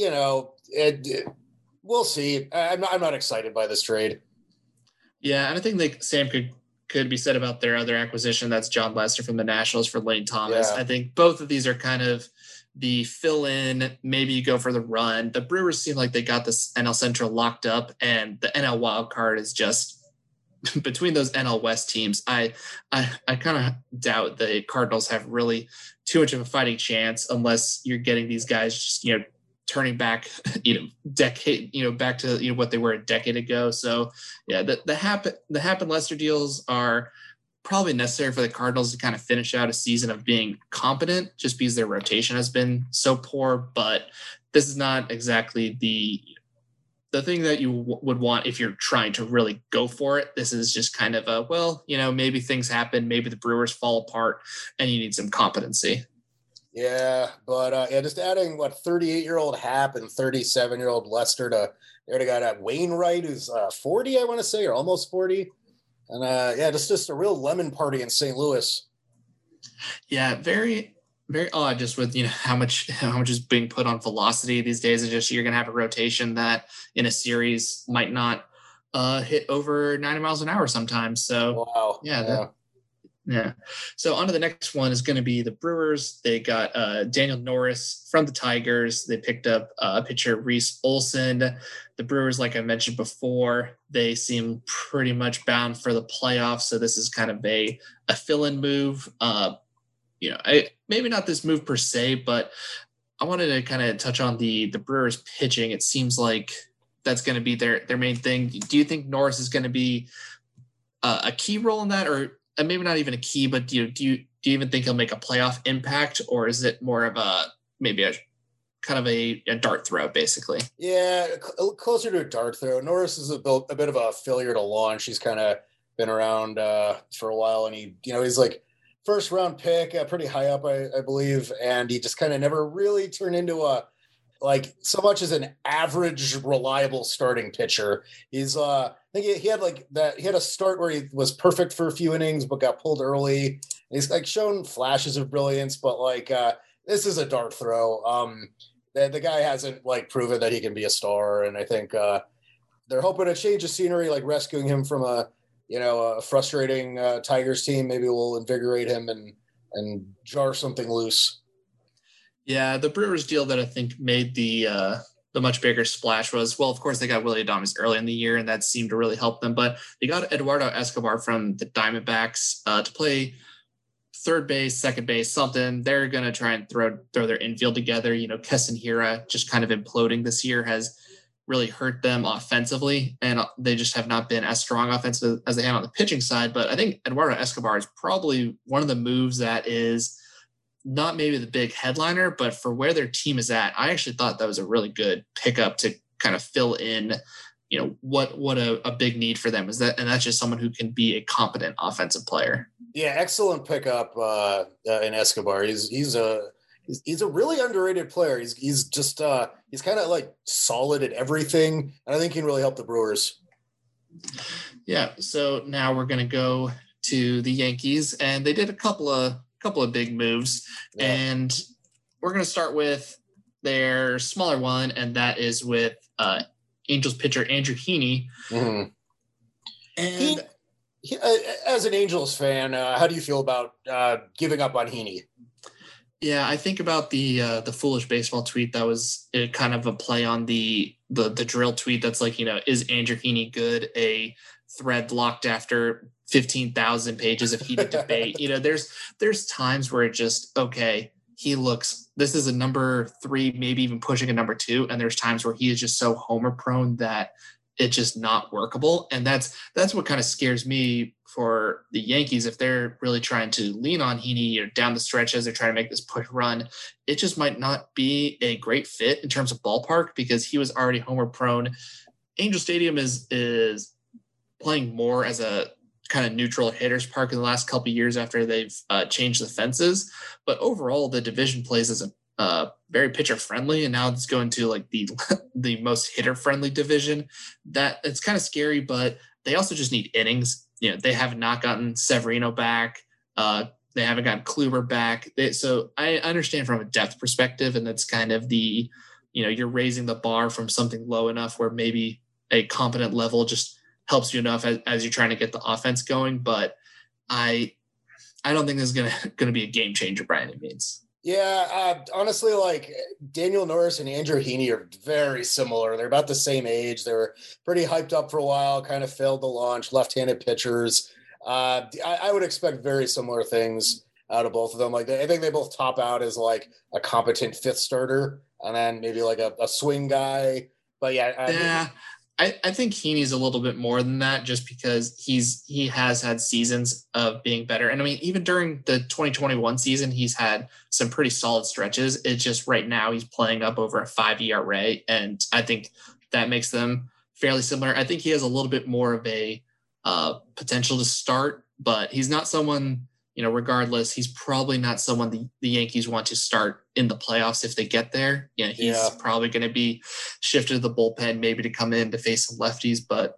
see. I'm not excited by this trade. Yeah, and I think Sam could be said about their other acquisition. That's John Lester from the Nationals for Lane Thomas. Yeah. I think both of these are kind of the fill-in. Maybe you go for the run. The Brewers seem like they got this NL Central locked up, and the NL wild card is just between those NL West teams. I kind of doubt the Cardinals have really too much of a fighting chance unless you're getting these guys just turning back, decade, back to what they were a decade ago. So yeah, the Happ and Lester deals are probably necessary for the Cardinals to kind of finish out a season of being competent, just because their rotation has been so poor. But this is not exactly the the thing that you would want if you're trying to really go for it. This is just kind of a, well, maybe things happen, maybe the Brewers fall apart, and you need some competency. Yeah, but just adding 38-year-old Happ and 37-year-old Lester to there. They got Wainwright, who's 40, I want to say, or almost 40, and just a real lemon party in St. Louis. Yeah, very, very odd. Just with how much is being put on velocity these days. It's just you're gonna have a rotation that in a series might not hit over 90 miles an hour sometimes. So wow, yeah. So on to the next one is going to be the Brewers. They got Daniel Norris from the Tigers. They picked up pitcher Reese Olson. The Brewers, like I mentioned before, they seem pretty much bound for the playoffs. So this is kind of a fill-in move. Maybe not this move per se, but I wanted to kind of touch on the Brewers pitching. It seems like that's going to be their main thing. Do you think Norris is going to be a key role in that, or maybe not even a key, but do you even think he'll make a playoff impact, or is it more of maybe a kind of a dart throw, basically? Yeah, closer to a dart throw. Norris is a bit of a failure to launch. He's kind of been around for a while, and he's like first round pick, pretty high up, I believe, and he just kind of never really turned into so much as an average, reliable starting pitcher. He's I think he had that. He had a start where he was perfect for a few innings, but got pulled early. He's shown flashes of brilliance, but this is a dart throw. The guy hasn't proven that he can be a star, and I think they're hoping to change the scenery, rescuing him from a frustrating Tigers team. Maybe will invigorate him and jar something loose. Yeah, the Brewers deal that I think made the much bigger splash was, well, of course, they got Willy Adames early in the year, and that seemed to really help them. But they got Eduardo Escobar from the Diamondbacks to play third base, second base, something. They're going to try and throw their infield together. Keston Hiura just kind of imploding this year has really hurt them offensively, and they just have not been as strong offensive as they have on the pitching side. But I think Eduardo Escobar is probably one of the moves that is not maybe the big headliner, but for where their team is at, I actually thought that was a really good pickup to kind of fill in, what a big need for them is that, and that's just someone who can be a competent offensive player. Yeah, excellent pickup in Escobar. He's a really underrated player. He's just he's kind of solid at everything, and I think he can really help the Brewers. Yeah. So now we're going to go to the Yankees, and they did a couple of big moves, and we're going to start with their smaller one, and that is with Angels pitcher Andrew Heaney. Mm-hmm. And as an Angels fan, how do you feel about giving up on Heaney? Yeah, I think about the foolish baseball tweet that was kind of a play on the drill tweet that's is Andrew Heaney good? A thread locked after 15,000 pages of heated debate. There's times where it just, okay, this is a number 3, maybe even pushing a number 2. And there's times where he is just so homer prone that it's just not workable. And that's what kind of scares me for the Yankees. If they're really trying to lean on Heaney down the stretch as they're trying to make this push run, it just might not be a great fit in terms of ballpark because he was already homer prone. Angel Stadium is playing more as a kind of neutral hitter's park in the last couple of years after they've changed the fences. But overall, the division plays as a very pitcher friendly, and now it's going to the most hitter friendly division. That it's kind of scary, but they also just need innings. They have not gotten Severino back. They haven't gotten Kluber back. So I understand from a depth perspective, and that's kind of you're raising the bar from something low enough where maybe a competent level just helps you enough as you're trying to get the offense going. But I don't think this is going to be a game changer by any means. Yeah, honestly, Daniel Norris and Andrew Heaney are very similar. They're about the same age. They were pretty hyped up for a while, kind of failed to launch, left-handed pitchers. I would expect very similar things out of both of them. I think they both top out as a competent fifth starter, and then maybe a swing guy. But yeah. I think Heaney's a little bit more than that just because he has had seasons of being better. And I mean, even during the 2021 season, he's had some pretty solid stretches. It's just right now he's playing up over a 5 ERA. And I think that makes them fairly similar. I think he has a little bit more of a potential to start, but he's not someone, regardless, he's probably not someone the Yankees want to start in the playoffs if they get there. He's probably going to be shifted to the bullpen, maybe to come in to face some lefties, but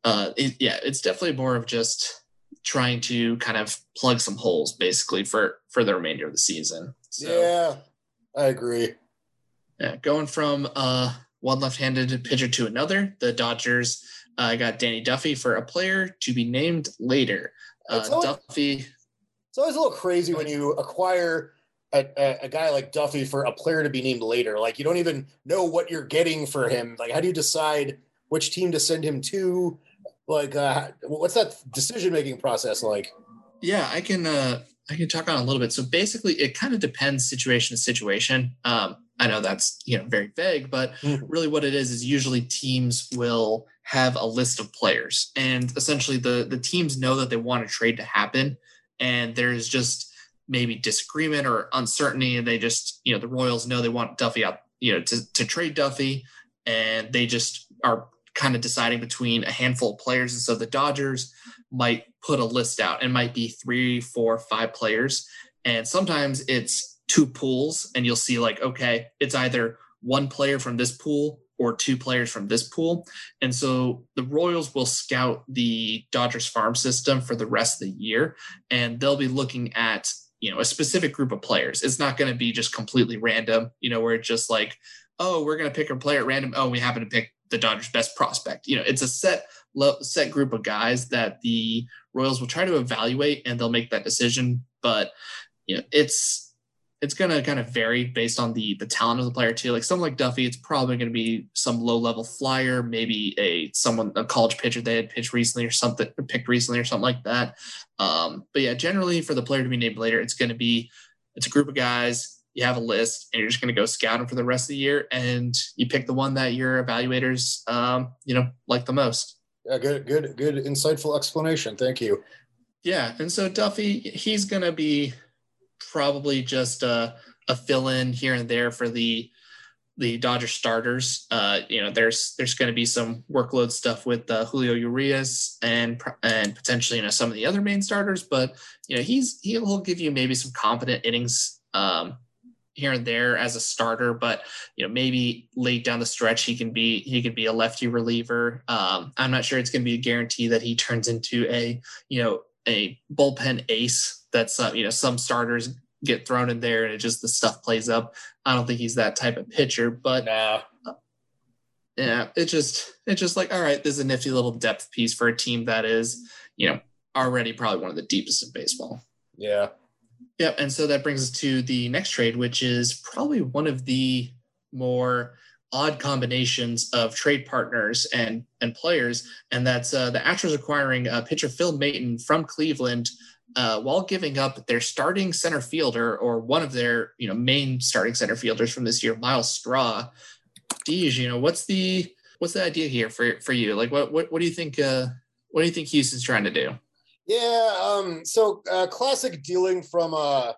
it's definitely more of just trying to kind of plug some holes basically for the remainder of the season. So, yeah, I agree. Yeah, going from one left-handed pitcher to another, the Dodgers got Danny Duffy for a player to be named later. Duffy. It's always a little crazy when you acquire a guy like Duffy for a player to be named later. Like, you don't even know what you're getting for him. Like, how do you decide which team to send him to? Like, what's that decision-making process like? Yeah, I can talk on a little bit. So basically, it kind of depends situation to situation. I know that's very vague, but really what it is usually teams will have a list of players, and essentially the teams know that they want a trade to happen, and there's just maybe disagreement or uncertainty, and they just the Royals know they want Duffy out, to trade Duffy, and they just are kind of deciding between a handful of players. And so the Dodgers might put a list out and might be 3, 4, 5 players. And sometimes it's 2 pools, and you'll see like, okay, it's either 1 player from this pool or 2 players from this pool. And so the Royals will scout the Dodgers farm system for the rest of the year, and they'll be looking at, a specific group of players. It's not going to be just completely random, where it's just like, oh, we're going to pick a player at random. Oh, we happen to pick the Dodgers' best prospect. It's a set group of guys that the Royals will try to evaluate, and they'll make that decision. But it's going to kind of vary based on the talent of the player too. Like someone like Duffy, it's probably going to be some low-level flyer, maybe a college pitcher they had picked recently or something like that. But yeah, generally for the player to be named later, it's a group of guys. You have a list, and you're just going to go scout them for the rest of the year, and you pick the one that your evaluators, like the most. Yeah, good, insightful explanation. Thank you. Yeah, and so Duffy, he's going to be probably just a fill-in here and there for the Dodger starters. There's going to be some workload stuff with Julio Urias and potentially some of the other main starters, but he'll give you maybe some competent innings here and there as a starter, but maybe late down the stretch he can be a lefty reliever. I'm not sure it's going to be a guarantee that he turns into a bullpen ace. That's some starters get thrown in there and the stuff plays up. I don't think he's that type of pitcher, but yeah, it's just like, all right, this is a nifty little depth piece for a team that is already probably one of the deepest in baseball. Yeah. Yep. And so that brings us to the next trade, which is probably one of the more odd combinations of trade partners and players. And that's the Astros acquiring pitcher Phil Maton from Cleveland while giving up their starting center fielder, or one of their main starting center fielders from this year, Miles Straw. Deej, what's the idea here for you? Like what do you think Houston's trying to do? Yeah, so classic dealing from a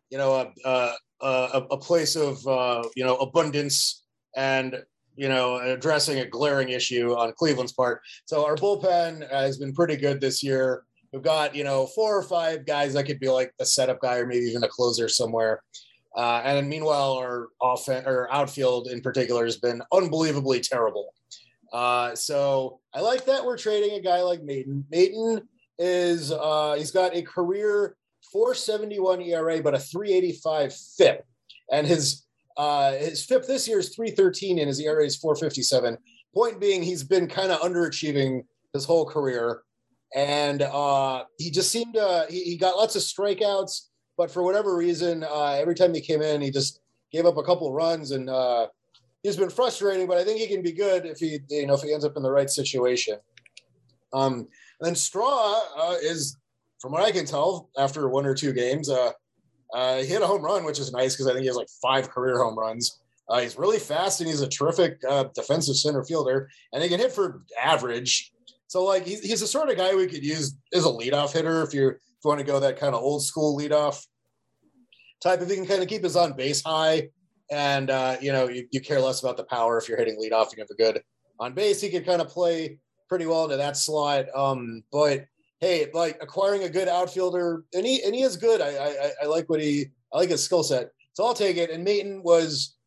place of abundance and addressing a glaring issue on Cleveland's part. So our bullpen has been pretty good this year. We've got 4 or 5 guys that could be like the setup guy or maybe even a closer somewhere. And then meanwhile, our outfield in particular has been unbelievably terrible. So I like that we're trading a guy like Maton. Maton is he's got a career 4.71 ERA but a 3.85 FIP, and his FIP this year is 3.13 and his ERA is 4.57. Point being, he's been kind of underachieving his whole career, and he just seemed he got lots of strikeouts, but for whatever reason, every time he came in, he just gave up a couple of runs, and he's been frustrating. But I think he can be good if he ends up in the right situation. And then Straw is, from what I can tell, after 1 or 2 games, he hit a home run, which is nice because I think he has like 5 career home runs. He's really fast, and he's a terrific defensive center fielder, and he can hit for average. So like he's the sort of guy we could use as a leadoff hitter if you want to go that kind of old school leadoff type. If he can kind of keep his on base high, and you care less about the power if you're hitting leadoff, you have a good on base. He could kind of play pretty well into that slot. But hey, like acquiring a good outfielder, and he is good. I like I like his skill set. So I'll take it. And Maton was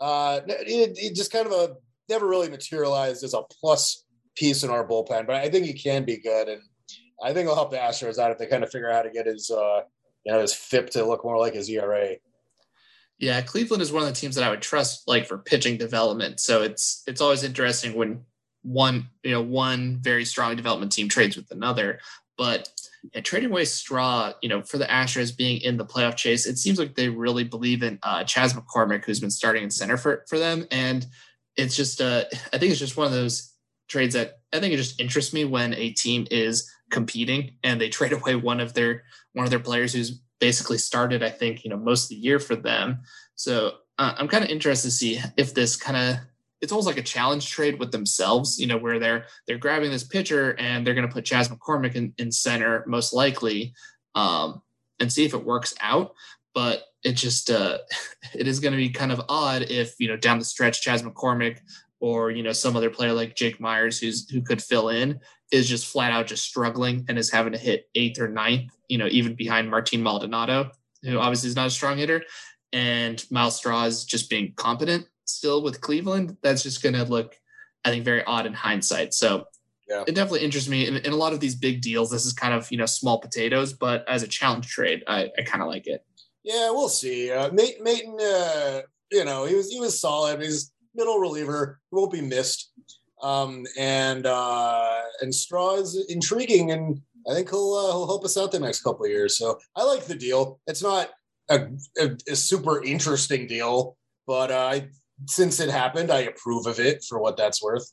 he just kind of never really materialized as a plus piece in our bullpen, but I think he can be good. And I think it'll help the Astros out if they kind of figure out how to get his his FIP to look more like his ERA. Yeah, Cleveland is one of the teams that I would trust, like for pitching development. So it's always interesting when one very strong development team trades with another. But trading away Straw, for the Astros being in the playoff chase, it seems like they really believe in Chas McCormick, who's been starting in center for them. And it's just, I think it's just one of those trades that I think it just interests me when a team is competing and they trade away one of their players who's basically started, I think, most of the year for them. So I'm kind of interested to see if this it's almost like a challenge trade with themselves, where they're grabbing this pitcher and they're going to put Chas McCormick in center most likely, and see if it works out. But it just it is going to be kind of odd if down the stretch Chas McCormick or some other player like Jake Myers who could fill in is just flat out just struggling and is having to hit 8th or 9th, even behind Martin Maldonado, who obviously is not a strong hitter, and Miles Straw is just being competent still with Cleveland. That's just going to look, I think, very odd in hindsight. So yeah, it definitely interests me. In a lot of these big deals, this is kind of small potatoes, but as a challenge trade, I kind of like it. Yeah, we'll see. Maton, he was solid. He's middle reliever. He won't be missed. And Straw is intriguing, and I think he'll help us out the next couple of years. So I like the deal. It's not a super interesting deal, but since it happened, I approve of it for what that's worth.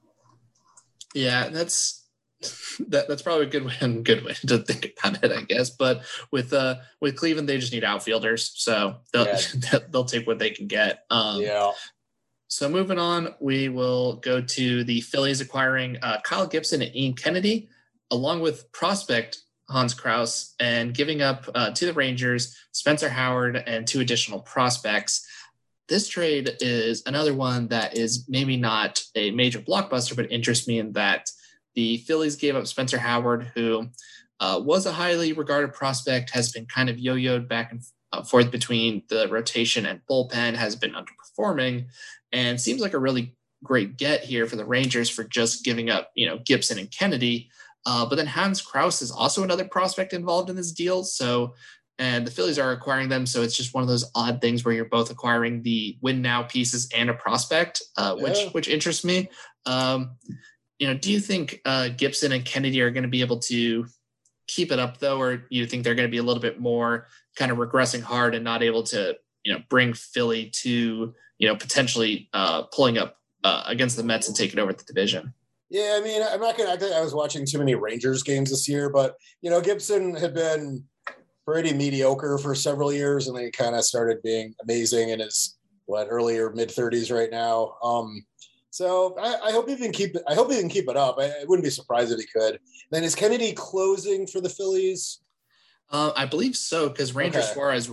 Yeah, that's probably a good way to think about it, I guess. But with Cleveland, they just need outfielders, so they'll take what they can get. Yeah. So moving on, we will go to the Phillies acquiring Kyle Gibson and Ian Kennedy, along with prospect Hans Kraus, and giving up to the Rangers Spencer Howard and 2 additional prospects. This trade is another one that is maybe not a major blockbuster, but interests me in that the Phillies gave up Spencer Howard, who was a highly regarded prospect, has been kind of yo-yoed back and forth between the rotation and bullpen, has been underperforming, and seems like a really great get here for the Rangers for just giving up, Gibson and Kennedy. But then Hans Kraus is also another prospect involved in this deal. And the Phillies are acquiring them. So it's just one of those odd things where you're both acquiring the win now pieces and a prospect, which interests me. Do you think Gibson and Kennedy are going to be able to keep it up though? Or you think they're going to be a little bit more kind of regressing hard and not able to, bring Philly to, potentially pulling up against the Mets and taking over the division? Yeah, I mean, I'm not going to act like I was watching too many Rangers games this year, but, Gibson had been pretty mediocre for several years, and then he kind of started being amazing in his earlier mid-30s right now. So I hope he can keep it. I hope he can keep it up. I wouldn't be surprised if he could. Then is Kennedy closing for the Phillies? I believe so, because Ranger Suarez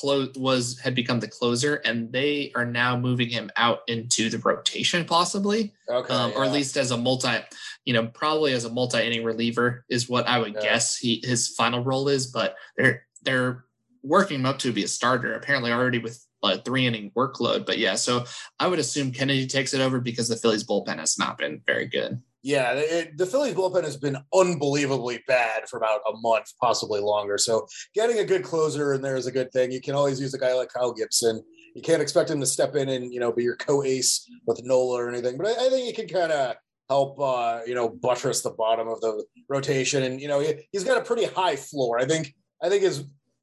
had become the closer, and they are now moving him out into the rotation, possibly, or at least as a probably as a multi-inning reliever is what I would guess his final role is. But they're working him up to be a starter, apparently already with a 3-inning workload. But yeah, so I would assume Kennedy takes it over because the Phillies bullpen has not been very good. Yeah, the Phillies bullpen has been unbelievably bad for about a month, possibly longer. So getting a good closer in there is a good thing. You can always use a guy like Kyle Gibson. You can't expect him to step in and, be your co-ace with Nola or anything. But I think he can kind of help, buttress the bottom of the rotation. And, he's got a pretty high floor. I think his,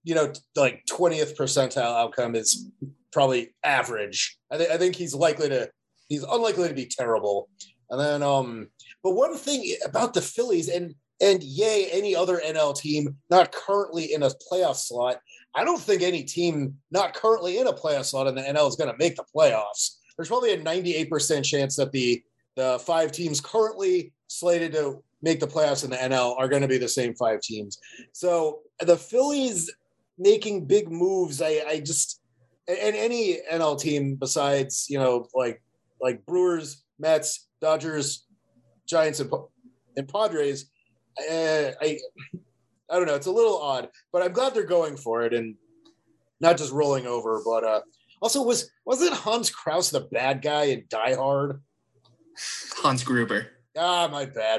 20th percentile outcome is probably average. I think he's unlikely to be terrible. And then, but one thing about the Phillies and any other NL team not currently in a playoff slot, I don't think any team not currently in a playoff slot in the NL is going to make the playoffs. There's probably a 98% chance that the 5 teams currently slated to make the playoffs in the NL are going to be the same 5 teams. So the Phillies making big moves, I just, and any NL team besides, like Brewers, Mets, Dodgers, Giants, and Padres. I don't know. It's a little odd, but I'm glad they're going for it and not just rolling over. But also, wasn't Hans Kraus the bad guy in Die Hard? Hans Gruber. My bad.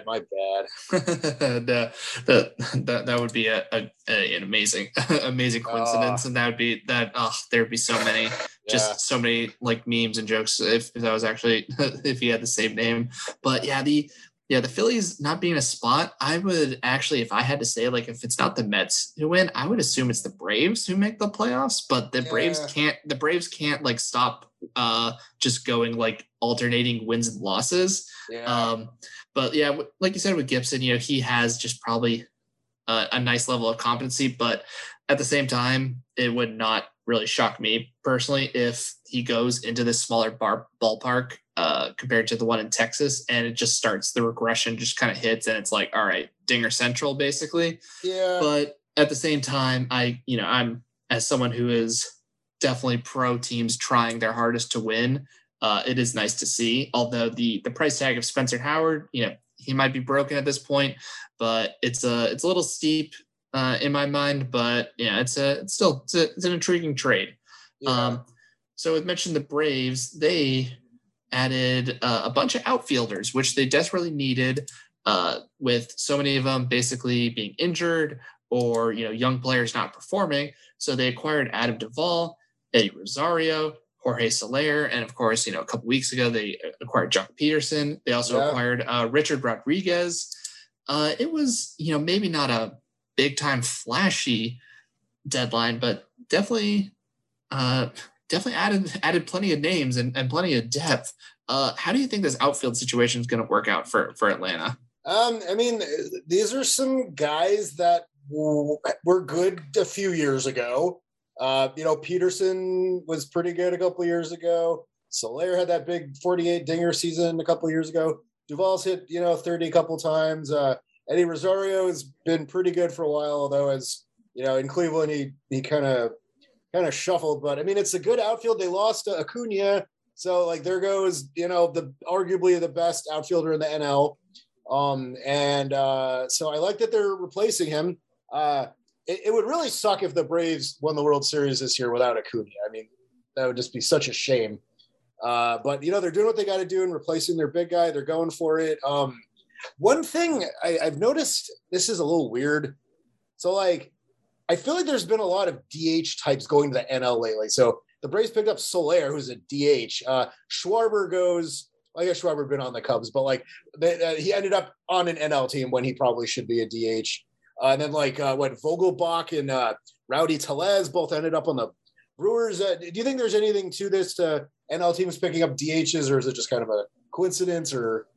That would be an amazing coincidence, and that would be that. There'd be so many, just so many like memes and jokes if that was actually if he had the same name. But the Phillies not being a spot, I would actually, if I had to say, like, if it's not the Mets who win, I would assume it's the Braves who make the playoffs. But the Braves can't like stop just going like alternating wins and losses. But like you said with Gibson, he has just probably a nice level of competency, but at the same time, it would not really shock me personally if he goes into this smaller ballpark compared to the one in Texas, and it just starts, the regression just kind of hits, and it's like, all right, Dinger Central basically. Yeah. But at the same time, I'm as someone who is definitely pro teams trying their hardest to win. It is nice to see, although the price tag of Spencer Howard, he might be broken at this point, but it's a little steep in my mind. But it's an intriguing trade. Yeah. So we mentioned the Braves. They added a bunch of outfielders, which they desperately needed, with so many of them basically being injured or young players not performing. So they acquired Adam Duvall, Eddie Rosario, Jorge Soler, and of course, a couple weeks ago they acquired Jock Peterson. They also acquired Richard Rodriguez. It was maybe not a big time flashy deadline, but definitely added plenty of names and plenty of depth. How do you think this outfield situation is going to work out for Atlanta? I mean, these are some guys that were good a few years ago. Peterson was pretty good a couple of years ago. Soler had that big 48 dinger season a couple of years ago. Duvall's hit 30 a couple times. Eddie Rosario has been pretty good for a while, although as in Cleveland he kind of shuffled. But I mean, it's a good outfield. They lost Acuna, so like there goes the arguably the best outfielder in the NL. So I like that they're replacing him. It would really suck if the Braves won the World Series this year without Acuna. I mean, that would just be such a shame. But they're doing what they got to do in replacing their big guy. They're going for it. One thing I've noticed, this is a little weird. So like, I feel like there's been a lot of DH types going to the NL lately. So the Braves picked up Soler, who's a DH. Schwarber goes, I guess Schwarber been on the Cubs, but like he ended up on an NL team when he probably should be a DH. And then Vogelbach and Rowdy Tellez both ended up on the Brewers. Do you think there's anything to this to NL teams picking up DHs, or is it just kind of a coincidence? Or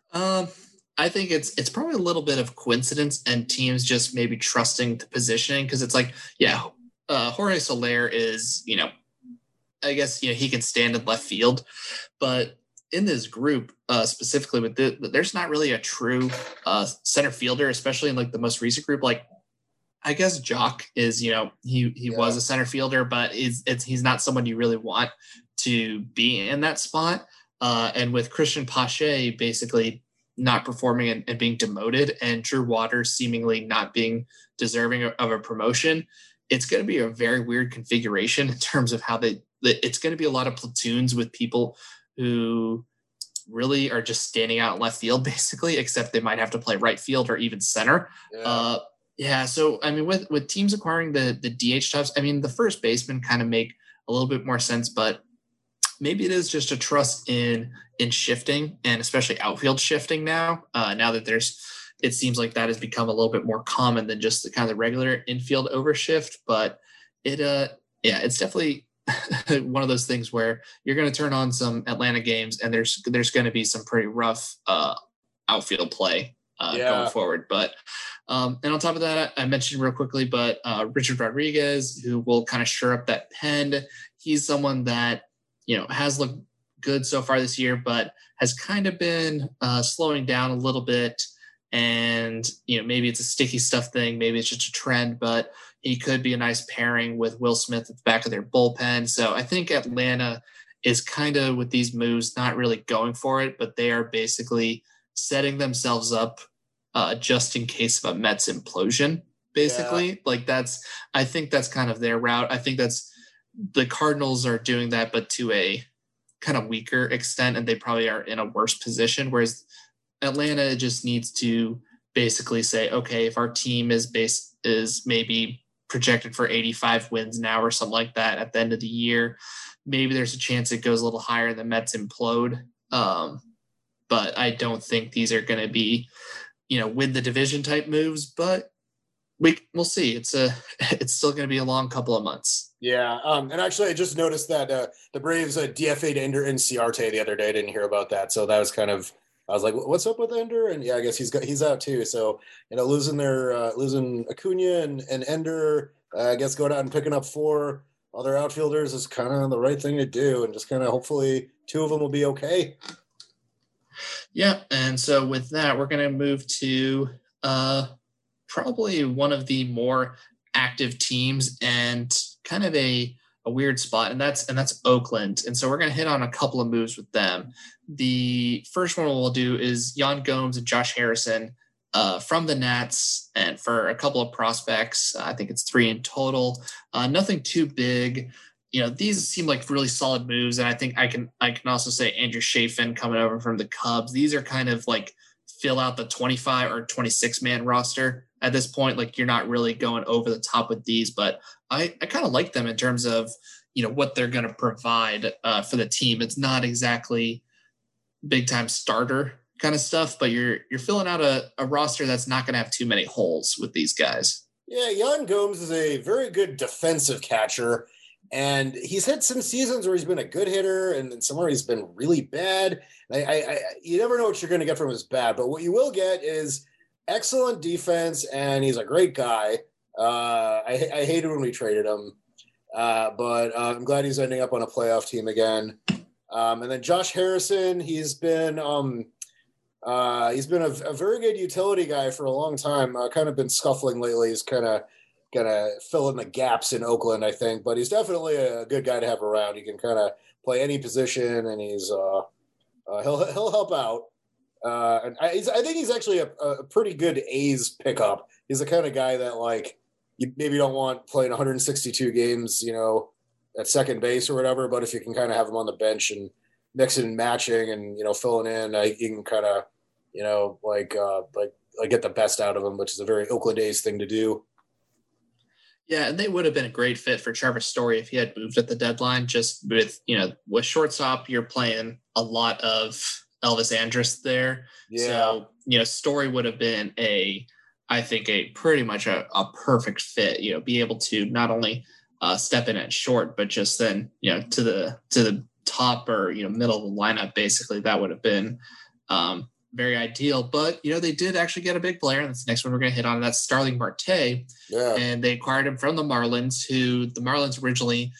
I think it's probably a little bit of coincidence and teams just maybe trusting the positioning, because it's like, Jorge Soler is, I guess, he can stand in left field, but in this group, specifically with there's not really a true center fielder, especially in like the most recent group. Like, I guess Jock is, he was a center fielder, but he's not someone you really want to be in that spot. And with Christian Pache basically not performing and being demoted, and Drew Waters seemingly not being deserving of a promotion, it's going to be a very weird configuration in terms of how it's going to be a lot of platoons with people who really are just standing out in left field basically, except they might have to play right field or even center. So I mean, with teams acquiring the DH types, I mean, the first baseman kind of make a little bit more sense, but maybe it is just a trust in shifting, and especially outfield shifting now that it seems like that has become a little bit more common than just the kind of the regular infield overshift. But it's definitely one of those things where you're going to turn on some Atlanta games and there's going to be some pretty rough outfield play going forward. But and on top of that, I mentioned real quickly, but Richard Rodriguez, who will kind of shore up that pen. He's someone that has looked good so far this year, but has kind of been slowing down a little bit. And maybe it's a sticky stuff thing, maybe it's just a trend, but he could be a nice pairing with Will Smith at the back of their bullpen. So I think Atlanta is kind of with these moves not really going for it, but they are basically setting themselves up just in case of a Mets implosion, basically. Yeah. Like I think that's kind of their route. I think the Cardinals are doing that, but to a kind of weaker extent, and they probably are in a worse position. Whereas Atlanta just needs to basically say, okay, if our team is maybe projected for 85 wins now or something like that at the end of the year, maybe there's a chance it goes a little higher and the Mets implode. But I don't think these are going to be, win the division type moves, but we'll see. It's still going to be a long couple of months. Yeah. And actually I just noticed that the Braves DFA'd Ender Inciarte the other day. I didn't hear about that. So that was kind of, I was like, what's up with Ender? And yeah, I guess he's out too. So, losing Acuna and Ender, I guess going out and picking up 4 other outfielders is kind of the right thing to do. And just kind of hopefully 2 of them will be okay. Yeah. And so with that, we're going to move to probably one of the more active teams and kind of a weird spot, and that's Oakland. And so we're going to hit on a couple of moves with them. The first one we'll do is Yan Gomes and Josh Harrison from the Nats, and for a couple of prospects. I think it's 3 in total. Nothing too big. These seem like really solid moves, and I think I can also say Andrew Chafin coming over from the Cubs. These are kind of like fill out the 25 or 26 man roster at this point. Like, you're not really going over the top with these, but I kind of like them in terms of, what they're going to provide for the team. It's not exactly big time starter kind of stuff, but you're filling out a roster that's not going to have too many holes with these guys. Yeah. Yan Gomes is a very good defensive catcher, and he's had some seasons where he's been a good hitter and then somewhere he's been really bad. You never know what you're going to get from his bat, but what you will get is excellent defense, and he's a great guy. I hated when we traded him, but I'm glad he's ending up on a playoff team again. And then Josh Harrison, he's been a very good utility guy for a long time. Kind of been scuffling lately. He's kind of fill in the gaps in Oakland, I think, but he's definitely a good guy to have around. He can kind of play any position, and he's he'll help out. And I think he's actually a pretty good A's pickup. He's the kind of guy that, like, you maybe don't want playing 162 games, at second base or whatever, but if you can kind of have him on the bench and mixing and matching and, filling in, you can kind of, get the best out of him, which is a very Oakland A's thing to do. Yeah, and they would have been a great fit for Travis Story if he had moved at the deadline. Just with shortstop, you're playing a lot of Elvis Andrus there. Yeah. So, Story would have been I think a pretty much a perfect fit, be able to not only step in at short, but just then, to the top or, middle of the lineup, basically. That would have been very ideal. But, they did actually get a big player. And that's the next one we're going to hit on. That's Starling Marte. Yeah. And they acquired him from the Marlins, who the Marlins originally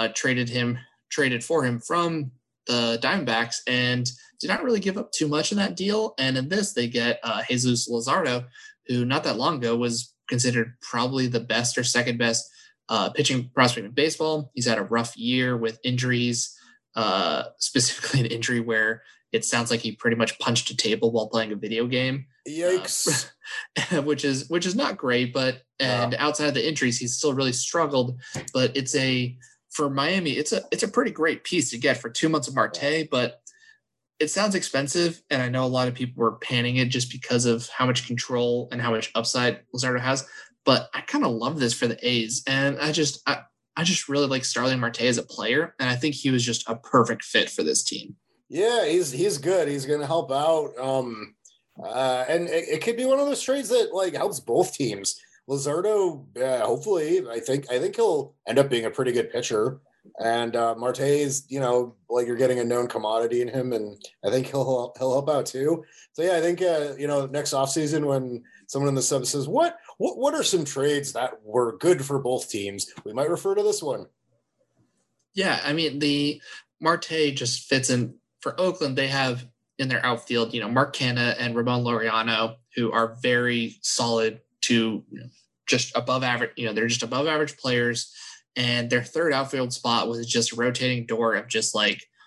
traded for him from the Diamondbacks, and did not really give up too much in that deal. And in this, they get Jesus Luzardo, who not that long ago was considered probably the best or second best pitching prospect in baseball. He's had a rough year with injuries, specifically an injury where it sounds like he pretty much punched a table while playing a video game. Yikes. Which is not great, but outside of the injuries, he's still really struggled. But for Miami, it's a pretty great piece to get for 2 months of Marte, but it sounds expensive. And I know a lot of people were panning it just because of how much control and how much upside Luzardo has. But I kind of love this for the A's. And I just really like Starling Marte as a player. And I think he was just a perfect fit for this team. Yeah, he's good. He's going to help out. And it could be one of those trades that, like, helps both teams. Luzardo, hopefully, I think he'll end up being a pretty good pitcher. And Marte is, like, you're getting a known commodity in him, and I think he'll help out too. So yeah, I think next offseason when someone in the sub says, what are some trades that were good for both teams, we might refer to this one. Yeah, I mean, the Marte just fits in for Oakland. They have in their outfield, Mark Canha and Ramon Laureano, who are very solid to just above average. They're just above average players. And their third outfield spot was just a rotating door of just like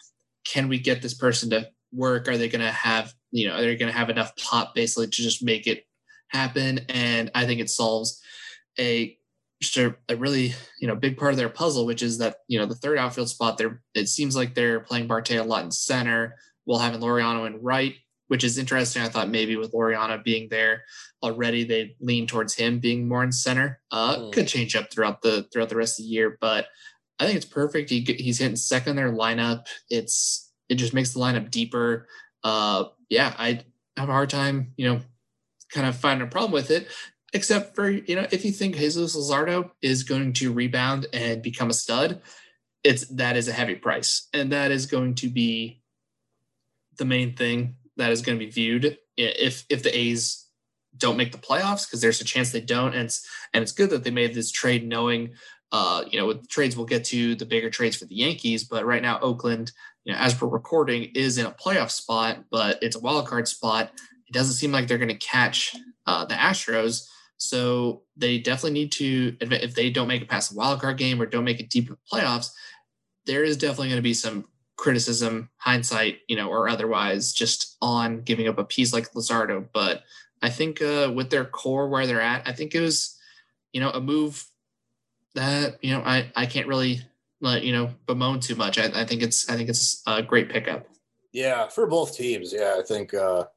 can we get this person to work? Are they going to have, are they going to have enough pop basically to just make it happen? And I think it solves a really, big part of their puzzle, which is that, the third outfield spot there, it seems like they're playing Marte a lot in center while having Laureano in right, which is interesting. I thought maybe with Laureano being there already, they lean towards him being more in center. Could change up throughout the rest of the year, but I think it's perfect. He's hitting second in their lineup. It just makes the lineup deeper. I have a hard time, kind of finding a problem with it, except for, if you think Jesus Luzardo is going to rebound and become a stud, that is a heavy price. And that is going to be the main thing that is going to be viewed if the A's don't make the playoffs, because there's a chance they don't. And it's good that they made this trade knowing, with trades, we'll get to the bigger trades for the Yankees, but right now Oakland, as per recording, is in a playoff spot, but it's a wild card spot. It doesn't seem like they're going to catch the Astros. So they definitely need to, if they don't make it past the wild card game or don't make it deep in the playoffs, there is definitely going to be some criticism, hindsight, or otherwise, just on giving up a piece like Luzardo. But I think with their core where they're at, I think it was, a move that, I can't really, bemoan too much. I think it's a great pickup. Yeah, for both teams. Yeah, I think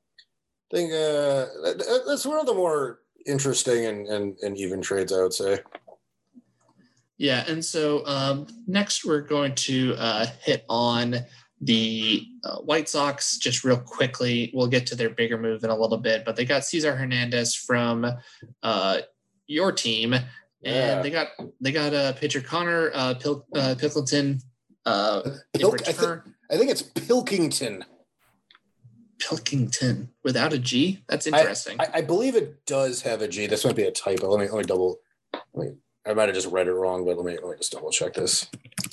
that's one of the more interesting and even trades, I would say. Yeah, and so next we're going to hit on the White Sox just real quickly. We'll get to their bigger move in a little bit, but they got Cesar Hernandez from your team, and they got pitcher Connor Pilkington. I think it's Pilkington. Pilkington without a G. That's interesting. I believe it does have a G. This might be a typo. Let me double. I might have just read it wrong, but let me just double check this.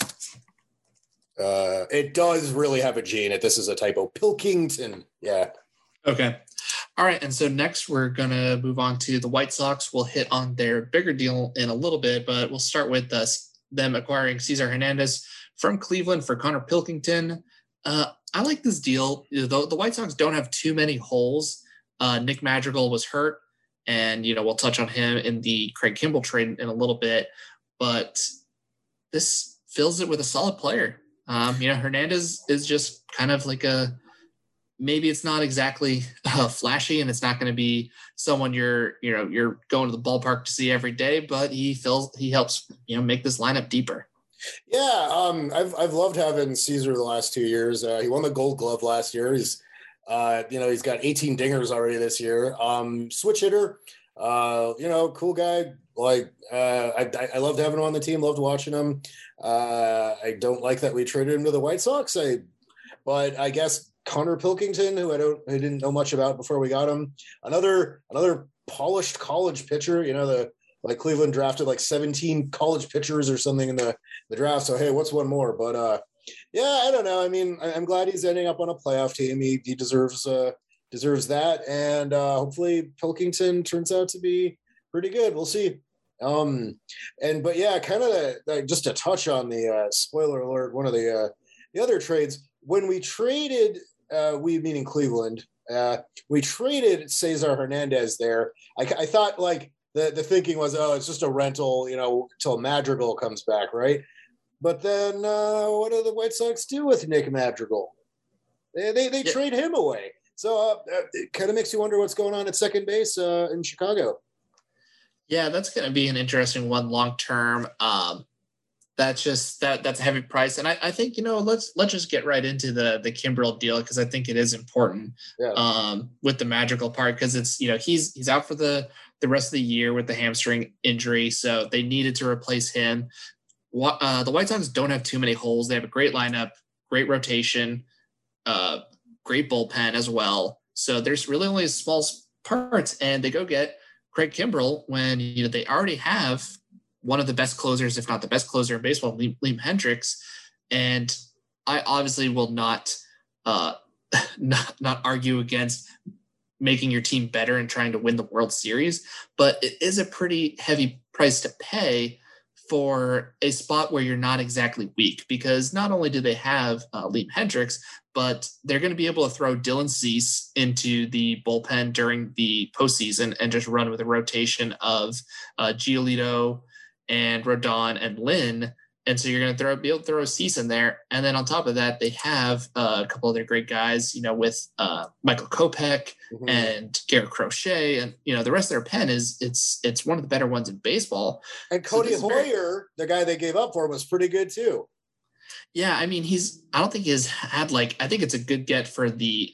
It does really have a G in it. This is a typo. Pilkington. Yeah. Okay. All right. And so next we're going to move on to the White Sox. We'll hit on their bigger deal in a little bit, but we'll start with them acquiring Cesar Hernandez from Cleveland for Connor Pilkington. I like this deal. The White Sox don't have too many holes. Nick Madrigal was hurt, and, we'll touch on him in the Craig Kimbrel trade in a little bit, but this fills it with a solid player. Hernandez is just kind of like maybe it's not exactly flashy, and it's not going to be someone you're going to the ballpark to see every day, but he helps, make this lineup deeper. Yeah, I've loved having Cesar the last 2 years. He won the Gold Glove last year. He's got 18 dingers already this year. Switch hitter, cool guy. Like, I loved having him on the team. Loved watching him. I don't like that we traded him to the White Sox. But I guess Connor Pilkington, who I didn't know much about before we got him, another polished college pitcher. Cleveland drafted 17 college pitchers or something in the draft. So, hey, what's one more? But, I don't know. I mean, I'm glad he's ending up on a playoff team. He deserves that. And hopefully Pilkington turns out to be pretty good. We'll see. Kind of just to touch on the spoiler alert, one of the other trades, when we traded, we meaning Cleveland, we traded Cesar Hernandez there. I thought the thinking was, it's just a rental, till Madrigal comes back, right? But then what do the White Sox do with Nick Madrigal? They trade him away. So it kind of makes you wonder what's going on at second base in Chicago. Yeah, that's going to be an interesting one long term. That's a heavy price, and I think let's just get right into the Kimbrel deal, because I think it is important with the Madrigal part, because it's he's out for the rest of the year with the hamstring injury, so they needed to replace him. The White Sox don't have too many holes. They have a great lineup, great rotation, great bullpen as well. So there's really only small parts, and they go get Craig Kimbrel when they already have one of the best closers, if not the best closer in baseball, Liam Hendriks. And I obviously will not argue against making your team better and trying to win the World Series, but it is a pretty heavy price to pay for a spot where you're not exactly weak, because not only do they have Liam Hendriks, but they're going to be able to throw Dylan Cease into the bullpen during the postseason and just run with a rotation of Giolito and Rodon and Lynn. And so you're going to be able to throw Cease in there. And then on top of that, they have a couple other great guys, with Michael Kopech and Garrett Crochet. And, the rest of their pen it's one of the better ones in baseball. And Cody Hoyer, the guy they gave up for, was pretty good too. Yeah. I mean, I don't think he's had I think it's a good get for the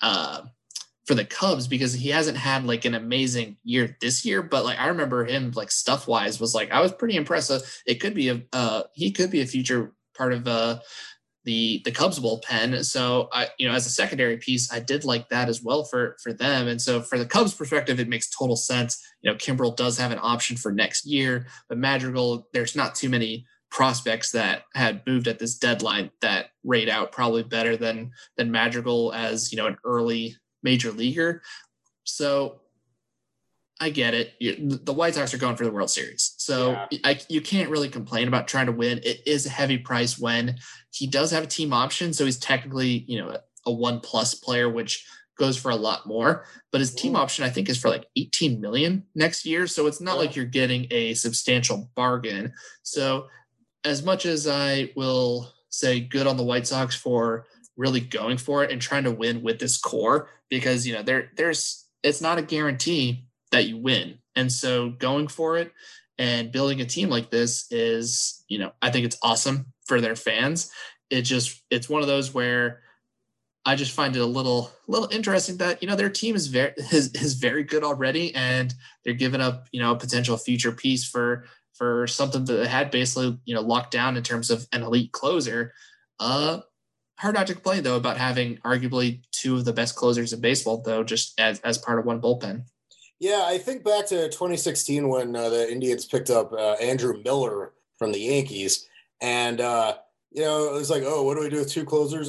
Cubs, because he hasn't had an amazing year this year, but I remember him stuff wise was I was pretty impressive. It could be he could be a future part of the Cubs bullpen. So I, as a secondary piece, I did like that as well for them. And so for the Cubs perspective, it makes total sense. Kimbrel does have an option for next year, but Madrigal, there's not too many prospects that had moved at this deadline that rate out probably better than Madrigal as, an early major leaguer. So I get it. The White Sox are going for the World Series. So you can't really complain about trying to win. It is a heavy price when he does have a team option. So he's technically, a 1+ player, which goes for a lot more, but his team option, I think, is for 18 million next year. So it's not like you're getting a substantial bargain. So as much as I will say good on the White Sox for really going for it and trying to win with this core, because it's not a guarantee that you win. And so going for it and building a team like this is, I think it's awesome for their fans. It's one of those where I just find it a little interesting that, their team is very good already, and they're giving up, a potential future piece for something that they had basically, locked down in terms of an elite closer. Hard not to complain, though, about having arguably two of the best closers in baseball, though, just as part of one bullpen. Yeah, I think back to 2016 when the Indians picked up Andrew Miller from the Yankees. And, it was what do we do with two closers?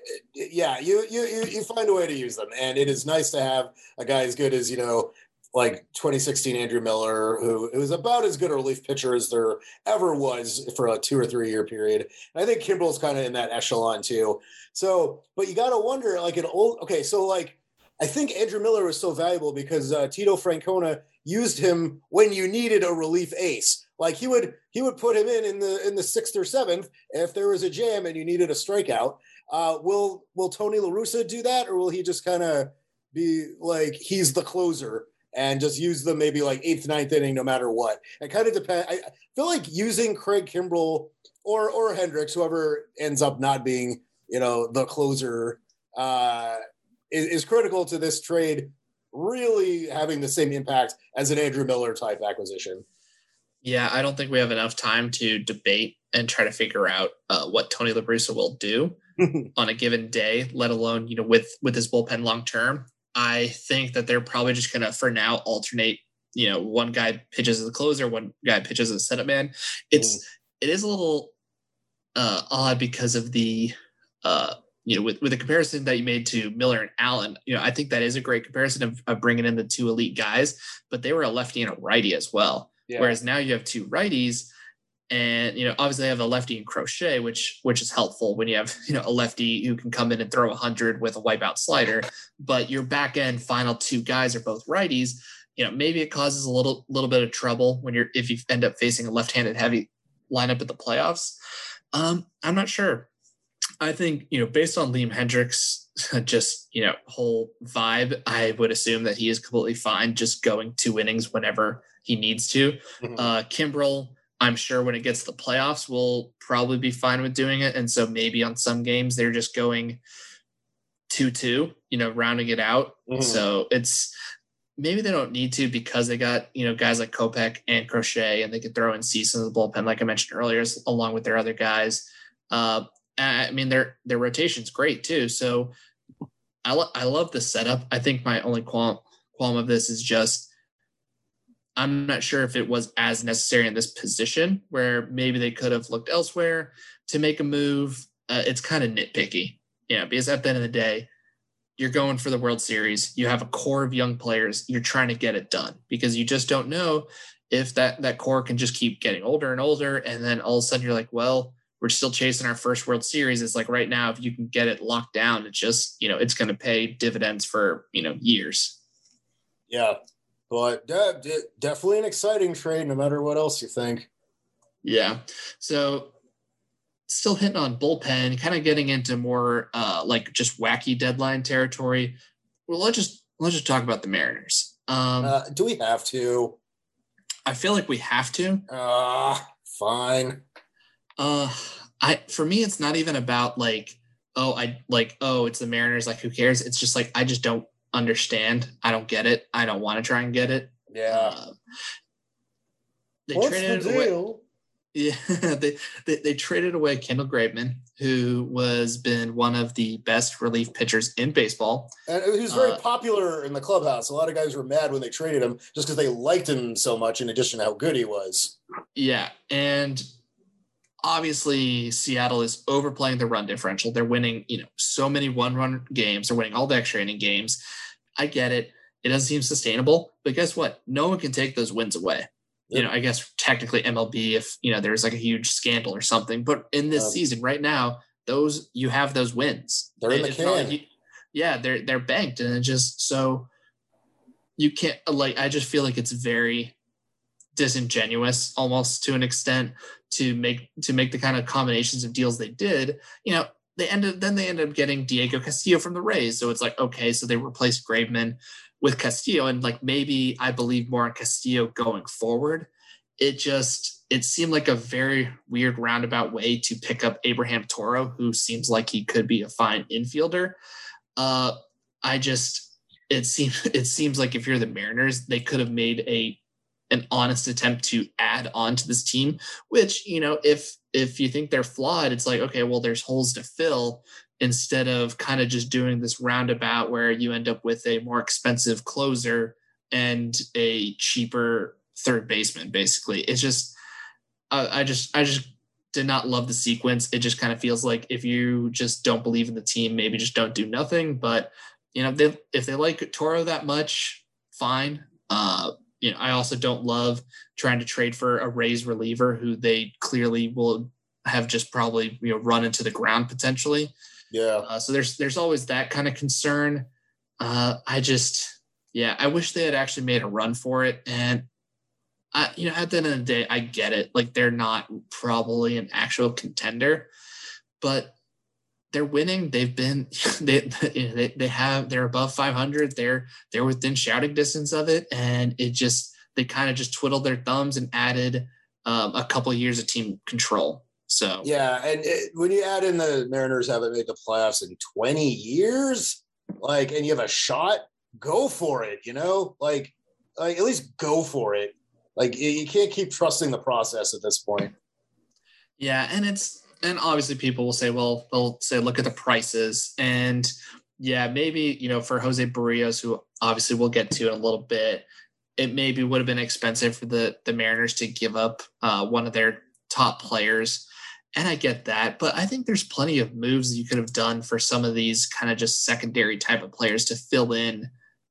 You find a way to use them. And it is nice to have a guy as good as, 2016 Andrew Miller, who was about as good a relief pitcher as there ever was for a 2 or 3 year period. And I think Kimbrel's kind of in that echelon too. So, but you got to wonder, I think Andrew Miller was so valuable because Tito Francona used him when you needed a relief ace. He would put him in the 6th or 7th if there was a jam and you needed a strikeout. Will Tony La Russa do that, or will he just kind of be he's the closer and just use them maybe 8th, 9th inning, no matter what? It kind of depends. I feel like using Craig Kimbrel or Hendricks, whoever ends up not being, the closer, is critical to this trade really having the same impact as an Andrew Miller type acquisition. Yeah, I don't think we have enough time to debate and try to figure out what Tony La Russa will do on a given day, let alone, with his bullpen long term. I think that they're probably just going to, for now, alternate, one guy pitches as a closer, one guy pitches as a setup man. It is a little odd because of the, with the comparison that you made to Miller and Allen, I think that is a great comparison of bringing in the two elite guys, but they were a lefty and a righty as well. Yeah. Whereas now you have two righties, and, obviously they have a lefty in Crochet, which is helpful when you have, a lefty who can come in and throw 100 with a wipeout slider, but your back end final two guys are both righties. Maybe it causes a little bit of trouble if you end up facing a left-handed heavy lineup at the playoffs. I'm not sure. I think, based on Liam Hendriks, just, whole vibe, I would assume that he is completely fine just going 2 innings whenever he needs to. Kimbrel, I'm sure when it gets to the playoffs, will probably be fine with doing it. And so maybe on some games they're just going 2-2, rounding it out. So it's maybe they don't need to because they got, guys like Kopech and Crochet, and they could throw in Cease in the bullpen, like I mentioned earlier, along with their other guys. I mean, their rotation's great too. So I love the setup. I think my only qualm of this is just, I'm not sure if it was as necessary in this position where maybe they could have looked elsewhere to make a move. It's kind of nitpicky, because at the end of the day, you're going for the World Series. You have a core of young players. You're trying to get it done because you just don't know if that core can just keep getting older and older, and then all of a sudden you're like, well, we're still chasing our first World Series. It's like right now, if you can get it locked down, it just, it's going to pay dividends for, years. Yeah, but definitely an exciting trade, no matter what else you think. Yeah. So still hitting on bullpen, kind of getting into more like just wacky deadline territory. Well, let's just talk about the Mariners. Do we have to? I feel like we have to. Fine. For me, it's not even about like, it's the Mariners. Like, who cares? It's just like, I just don't understand. I don't get it. I don't want to try and get it. Yeah. What's traded the deal? Away. Yeah, they traded away Kendall Graveman, who was been one of the best relief pitchers in baseball. And he was very popular in the clubhouse. A lot of guys were mad when they traded him just because they liked him so much, in addition to how good he was. Yeah, and obviously Seattle is overplaying the run differential. They're winning, so many one-run games. They're winning all the extra inning games. I get it. It doesn't seem sustainable, but guess what? No one can take those wins away. I guess technically MLB, if, there's like a huge scandal or something, but in this season right now, you have those wins. They're in the can. They're banked. And it just, so you can't I just feel like it's very disingenuous almost to an extent to make the kind of combinations of deals they did. They ended up getting Diego Castillo from the Rays. So it's like, okay, so they replaced Graveman with Castillo, and like maybe I believe more in Castillo going forward. It seemed like a very weird roundabout way to pick up Abraham Toro, who seems like he could be a fine infielder. It seems like if you're the Mariners, they could have made an honest attempt to add on to this team, which, if you think they're flawed, it's like, okay, well, there's holes to fill, instead of kind of just doing this roundabout where you end up with a more expensive closer and a cheaper third baseman. Basically, it's just, I just did not love the sequence. It just kind of feels like if you just don't believe in the team, maybe just don't do nothing. But, if they like Toro that much, fine. I also don't love trying to trade for a Rays reliever who they clearly will have just probably, run into the ground potentially. Yeah. So there's always that kind of concern. I wish they had actually made a run for it. And at the end of the day, I get it. Like, they're not probably an actual contender, but they're winning. They've been, they're above 500. They're within shouting distance of it. And they kind of just twiddled their thumbs and added a couple of years of team control. So, yeah. And when you add in the Mariners haven't made the playoffs in 20 years, and you have a shot, go for it, at least go for it. You can't keep trusting the process at this point. Yeah. And obviously people will say, well, they'll say, look at the prices. And yeah, maybe, for Jose Barrios, who obviously we'll get to in a little bit, it maybe would have been expensive for the Mariners to give up one of their top players. And I get that, but I think there's plenty of moves that you could have done for some of these kind of just secondary type of players to fill in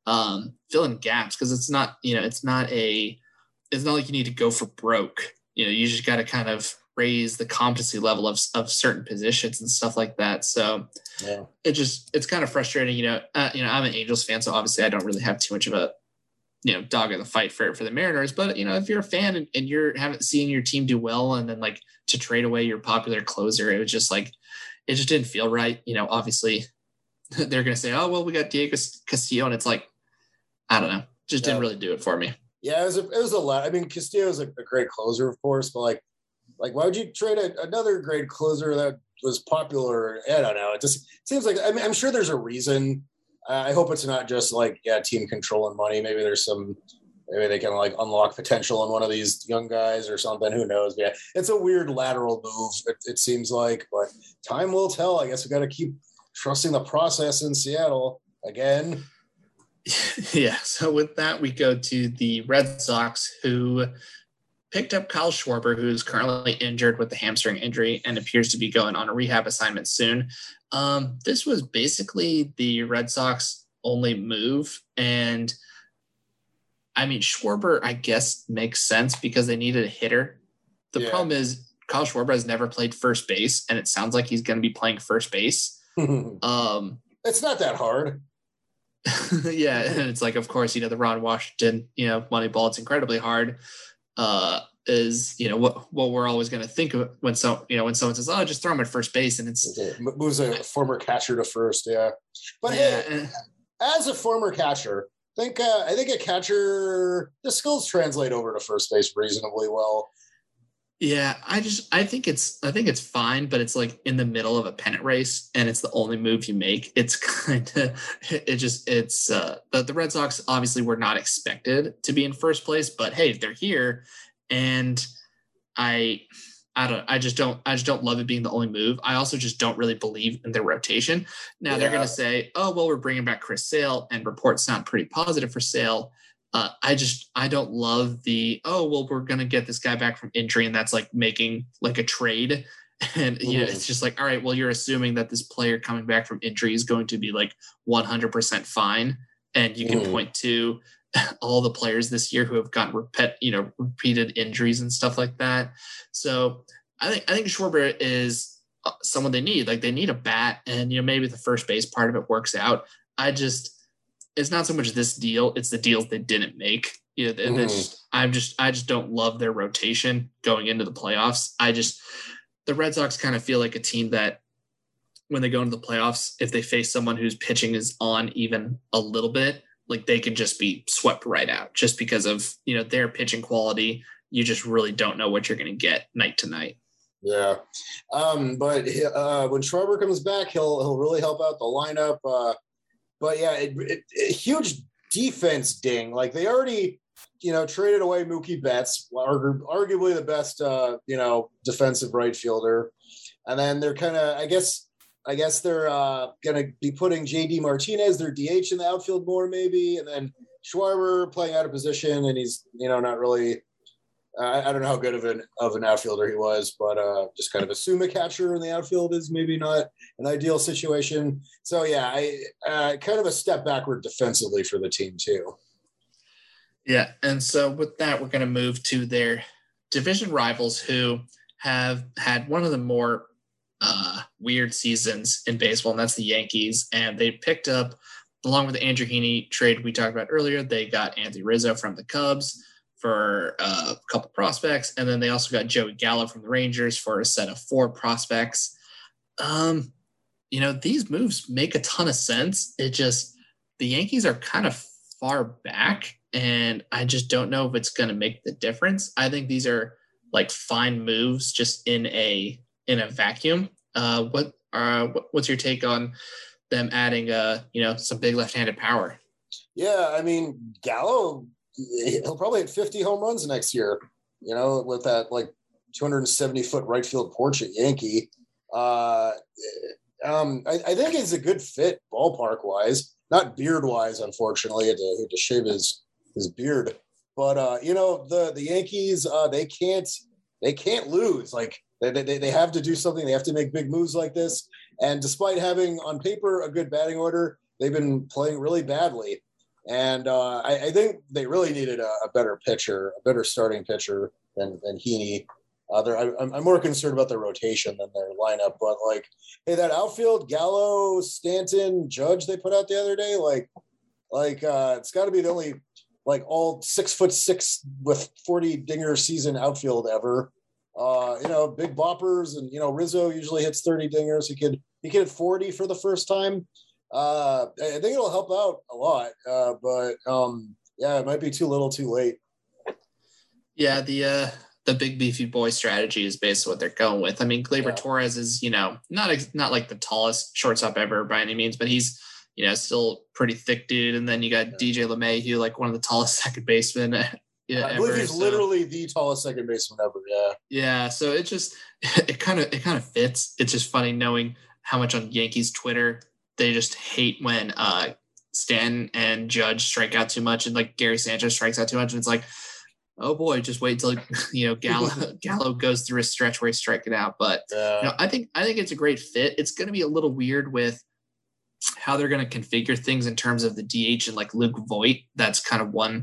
gaps. Cause it's not like you need to go for broke. You just got to kind of raise the competency level of certain positions and stuff like that. So yeah, it's kind of frustrating. I'm an Angels fan, so obviously I don't really have too much of a, dog in the fight for the Mariners. But, if you're a fan and you're haven't seen your team do well, and then like to trade away your popular closer, it was just like, it just didn't feel right. Obviously they're going to say, oh, well, we got Diego Castillo. And it's like, I don't know, just didn't really do it for me. Yeah, it was a lot. I mean, Castillo is a great closer, of course, but like, why would you trade another great closer that was popular? I don't know. It just seems like, I'm sure there's a reason. I hope it's not just team control and money. Maybe they can unlock potential in one of these young guys or something. Who knows? Yeah, it's a weird lateral move. It seems like, but time will tell. I guess we got to keep trusting the process in Seattle again. Yeah. So with that, we go to the Red Sox, who picked up Kyle Schwarber, who's currently injured with a hamstring injury and appears to be going on a rehab assignment soon. This was basically the Red Sox only move. And I mean, Schwarber, I guess, makes sense because they needed a hitter. The problem is Kyle Schwarber has never played first base, and it sounds like he's going to be playing first base. It's not that hard. Yeah, and it's like, of course, the Ron Washington, Moneyball, it's incredibly hard. Is what we're always going to think of when someone says, "Oh, just throw him at first base," and it's moves a former catcher to first. Yeah, but hey, as a former catcher, I think a catcher, the skills translate over to first base reasonably well. Yeah, I think it's fine, but it's like in the middle of a pennant race and it's the only move you make. It's the Red Sox obviously were not expected to be in first place, but hey, they're here, and I just don't love it being the only move. I also just don't really believe in their rotation. Now they're going to say, oh, well, we're bringing back Chris Sale, and reports sound pretty positive for Sale. I don't love we're going to get this guy back from injury, and that's like making like a trade. And it's just like, all right, well, you're assuming that this player coming back from injury is going to be like 100% fine. And you can point to all the players this year who have gotten repeated injuries and stuff like that. So I think Schwarber is someone they need. Like, they need a bat, and maybe the first base part of it works out. It's not so much this deal; it's the deals they didn't make. I just don't love their rotation going into the playoffs. The Red Sox kind of feel like a team that when they go into the playoffs, if they face someone whose pitching is on even a little bit, like, they could just be swept right out just because of, their pitching quality. You just really don't know what you're going to get night to night. Yeah. But when Schwarber comes back, he'll really help out the lineup. But yeah, a huge defense ding. Like, they already, traded away Mookie Betts, arguably the best, defensive right fielder. And then they're kind of, I guess they're going to be putting JD Martinez, their DH, in the outfield more maybe. And then Schwarber playing out of position, and he's, not really, I don't know how good of an outfielder he was, but just kind of assume a catcher in the outfield is maybe not an ideal situation. So yeah, I kind of a step backward defensively for the team too. Yeah, and so with that, we're going to move to their division rivals, who have had one of the more weird seasons in baseball, and that's the Yankees. And they picked up, along with the Andrew Heaney trade we talked about earlier, they got Anthony Rizzo from the Cubs for a couple prospects, and then they also got Joey Gallo from the Rangers for a set of 4 prospects. These moves make a ton of sense. It just, the Yankees are kind of far back, and I just don't know if it's going to make the difference. I think these are like fine moves just in a vacuum. What's your take on them adding some big left-handed power? Yeah, I mean, Gallo, he'll probably hit 50 home runs next year, with that like 270-foot right field porch at Yankee. I think he's a good fit ballpark wise, not beard wise. Unfortunately, he had to shave his beard. But the Yankees, they can't lose. Like, they have to do something. They have to make big moves like this. And despite having on paper a good batting order, they've been playing really badly. And I think they really needed a better pitcher, a better starting pitcher than Heaney. I'm more concerned about their rotation than their lineup. But, like, hey, that outfield, Gallo, Stanton, Judge they put out the other day, it's got to be the only, like, all 6'6" with 40 dinger season outfield ever. Big boppers, and Rizzo usually hits 30 dingers. He could hit 40 for the first time. I think it'll help out a lot, but it might be too little too late. Yeah, the big beefy boy strategy is basically what they're going with. I mean, Gleyber Torres is, not like the tallest shortstop ever by any means, but he's, still pretty thick dude. And then you got DJ LeMahieu, like one of the tallest second basemen. I believe he's literally the tallest second baseman ever. Yeah. Yeah. So it kind of fits. It's just funny knowing how much on Yankees Twitter they just hate when Stanton and Judge strike out too much, and like Gary Sanchez strikes out too much. And it's like, oh boy, just wait till Gallo goes through a stretch where he's striking out. But I think it's a great fit. It's going to be a little weird with how they're going to configure things in terms of the DH and like Luke Voit. That's kind of one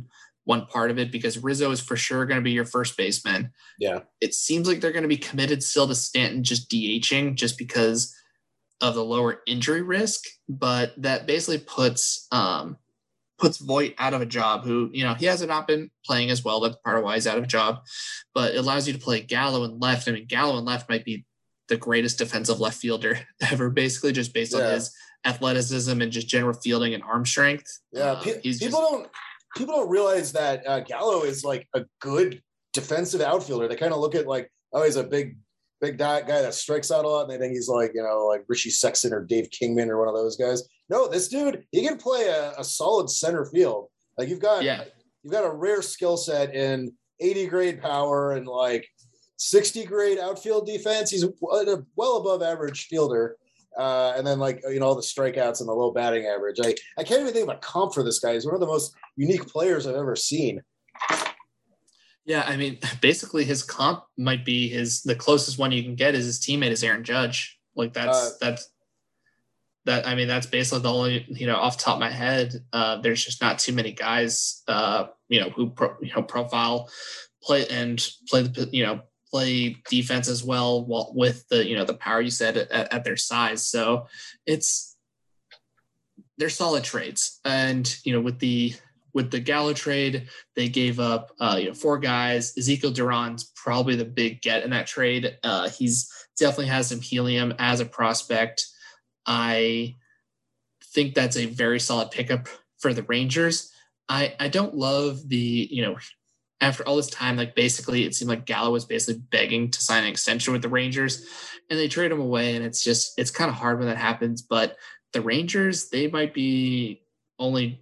one part of it, because Rizzo is for sure going to be your first baseman. Yeah. It seems like they're going to be committed still to Stanton just DHing just because of the lower injury risk, but that basically puts Voit out of a job, who, you know, he hasn't not been playing as well. That's part of why he's out of a job, but it allows you to play Gallo in left. I mean, Gallo in left might be the greatest defensive left fielder ever, basically, just based on his athleticism and just general fielding and arm strength. Yeah. People don't realize that Gallo is like a good defensive outfielder. They kind of look at like, oh, he's a big guy that strikes out a lot, and they think he's like, you know, like Richie Sexton or Dave Kingman or one of those guys. No, this dude, he can play a solid center field. Like you've got a rare skill set in 80 grade power and like 60 grade outfield defense. He's a well above average fielder. And then, like, you know, all the strikeouts and the low batting average. I can't even think of a comp for this guy. He's one of the most unique players I've ever seen. Yeah, I mean, basically his comp might be the closest one you can get is his teammate is Aaron Judge. Like that's I mean, that's basically the only, you know, off the top of my head. There's just not too many guys, you know, who profile play defense as well with the, you know, the power you said at their size. So they're solid trades. And, you know, with the Gallo trade, they gave up, 4 guys. Ezekiel Duran's probably the big get in that trade. He's definitely has some helium as a prospect. I think that's a very solid pickup for the Rangers. I don't love the, you know, after all this time, like basically it seemed like Gallo was basically begging to sign an extension with the Rangers, and they trade him away. And it's kind of hard when that happens, but the Rangers, they might be only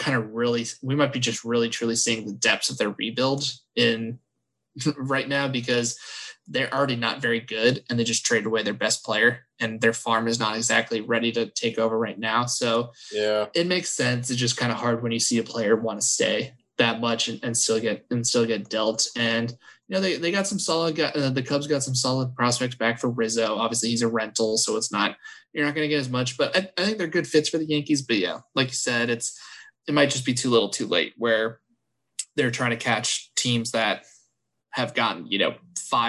we might be just really truly seeing the depths of their rebuild in right now, because they're already not very good and they just traded away their best player, and their farm is not exactly ready to take over right now. So yeah, it makes sense. It's just kind of hard when you see a player want to stay that much and still get dealt. And, you know, they got some solid, the Cubs got some solid prospects back for Rizzo. Obviously he's a rental, so you're not going to get as much, but I think they're good fits for the Yankees. But yeah, like you said, it might just be too little too late, where they're trying to catch teams that have gotten, you know,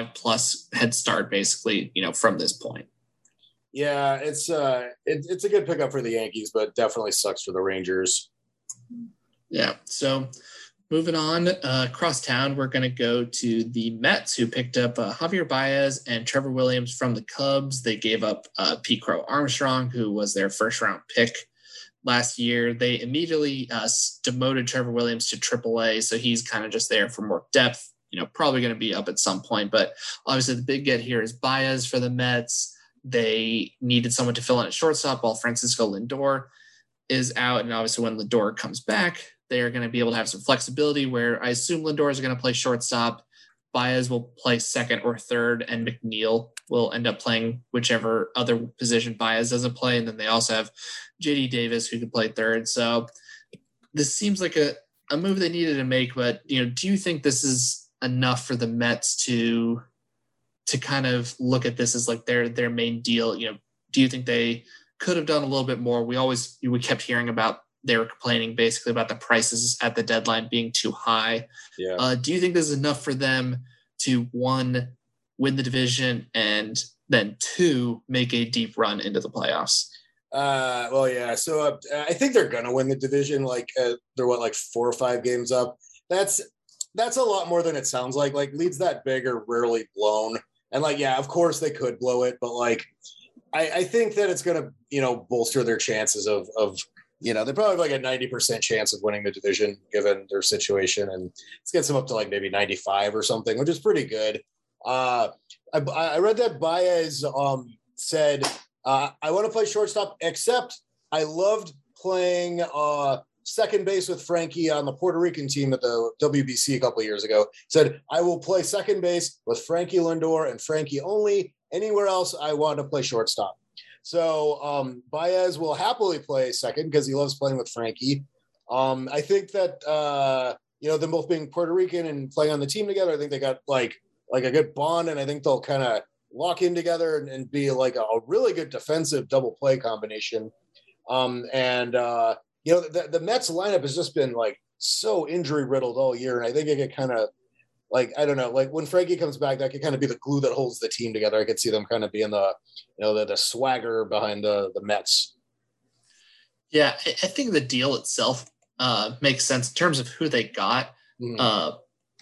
5+ head start basically, you know, from this point. Yeah, it's a good pickup for the Yankees, but definitely sucks for the Rangers. Yeah. So moving on across town, we're going to go to the Mets, who picked up Javier Baez and Trevor Williams from the Cubs. They gave up Pete Crow Armstrong, who was their first round pick last year. They immediately demoted Trevor Williams to AAA, so he's kind of just there for more depth. You know, probably going to be up at some point, but obviously the big get here is Baez for the Mets. They needed someone to fill in at shortstop while Francisco Lindor is out, and obviously when Lindor comes back, they're going to be able to have some flexibility, where I assume Lindor is going to play shortstop, Baez will play second or third, and McNeil will end up playing whichever other position Baez doesn't play. And then they also have JD Davis, who can play third. So this seems like a move they needed to make, but, you know, do you think this is enough for the Mets to kind of look at this as like their main deal? You know, do you think they could have done a little bit more? We kept hearing about, they were complaining basically about the prices at the deadline being too high. Yeah. Do you think this is enough for them to, 1, win the division, and then 2, make a deep run into the playoffs? Well, yeah. So I think they're going to win the division. Like they're 4 or 5 games up. That's a lot more than it sounds like. Like, leads that big are rarely blown. And like, yeah, of course they could blow it, but like, I think that it's going to, you know, bolster their chances of, you know, they probably have like a 90% chance of winning the division given their situation. And it gets them up to like maybe 95 or something, which is pretty good. I read that Baez said, I want to play shortstop, except I loved playing second base with Frankie on the Puerto Rican team at the WBC a couple of years ago. Said, I will play second base with Frankie Lindor and Frankie only. Anywhere else, I want to play shortstop. So Baez will happily play second because he loves playing with Frankie. I think that, you know, them both being Puerto Rican and playing on the team together, I think they got like a good bond, and I think they'll kind of lock in together and be like a really good defensive double play combination. You know, the Mets lineup has just been like so injury riddled all year. And I think it could kind of, like, I don't know, like when Frankie comes back, that could kind of be the glue that holds the team together. I could see them kind of being the, the swagger behind the Mets. Yeah, I think the deal itself makes sense in terms of who they got. I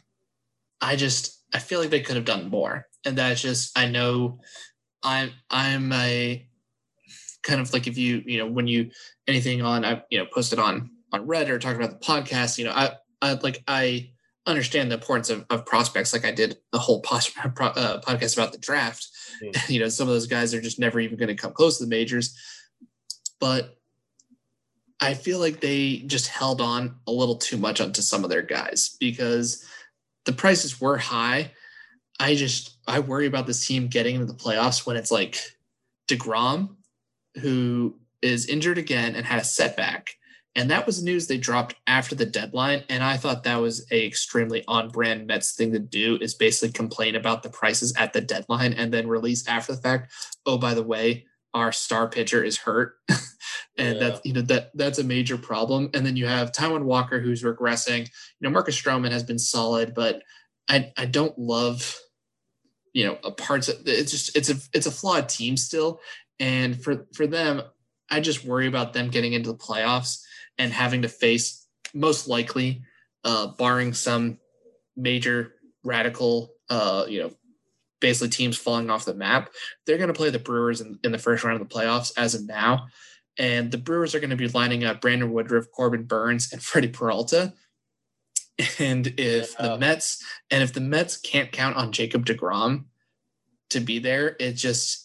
feel like they could have done more. And that's just, I know I'm a kind of like, if when you anything on, I posted on Reddit or talking about the podcast, I understand the importance of prospects. Like I did the whole podcast about the draft. Some of those guys are just never even going to come close to the majors, but I feel like they just held on a little too much onto some of their guys because the prices were high. I worry about this team getting into the playoffs when it's like DeGrom, who is injured again and had a setback. And that was news they dropped after the deadline. And I thought that was a extremely on-brand Mets thing to do, is basically complain about the prices at the deadline and then release after the fact, oh, by the way, our star pitcher is hurt. And that's a major problem. And then you have Taijuan Walker, who's regressing. Marcus Stroman has been solid, but I don't love, parts of it's a flawed team still. And for them, I just worry about them getting into the playoffs and having to face, most likely, barring some major radical, basically teams falling off the map, they're going to play the Brewers in the first round of the playoffs as of now. And the Brewers are going to be lining up Brandon Woodruff, Corbin Burns, and Freddie Peralta. And if the Mets can't count on Jacob deGrom to be there, I just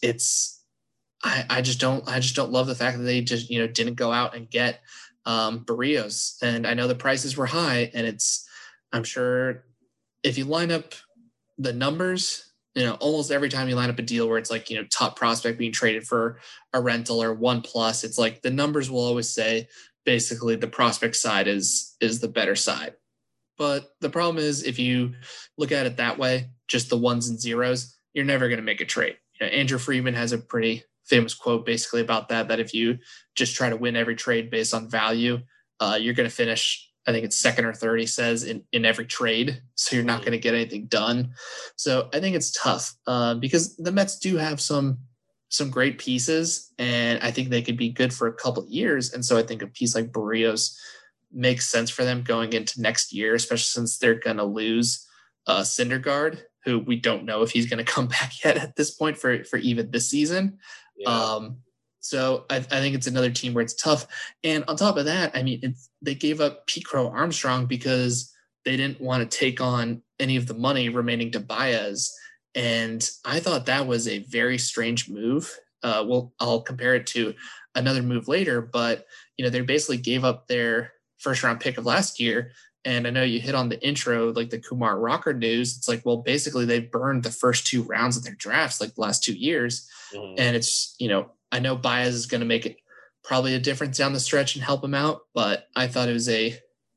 don't love the fact that they just, didn't go out and get Barrios. And I know the prices were high, and I'm sure if you line up the numbers, almost every time you line up a deal where it's like, top prospect being traded for a rental or 1+, it's like the numbers will always say basically the prospect side is the better side. But the problem is, if you look at it that way, just the ones and zeros, you're never going to make a trade. Andrew Friedman has a pretty famous quote basically about that if you just try to win every trade based on value, you're going to finish, I think it's second or third, he says, in every trade. So you're not going to get anything done. So I think it's tough because the Mets do have some great pieces, and I think they could be good for a couple of years. And so I think a piece like Barrios makes sense for them going into next year, especially since they're going to lose Syndergaard, who we don't know if he's going to come back yet at this point for even this season. Yeah. So I think it's another team where it's tough. And on top of that, I mean, they gave up Pete Crow Armstrong because they didn't want to take on any of the money remaining to Baez. And I thought that was a very strange move. I'll compare it to another move later, but they basically gave up their first round pick of last year. And I know you hit on the intro, like the Kumar Rocker news. It's like, well, basically they burned the first 2 rounds of their drafts, like the last 2 years. Mm-hmm. And it's, I know Baez is going to make it probably a difference down the stretch and help him out, but I thought it was a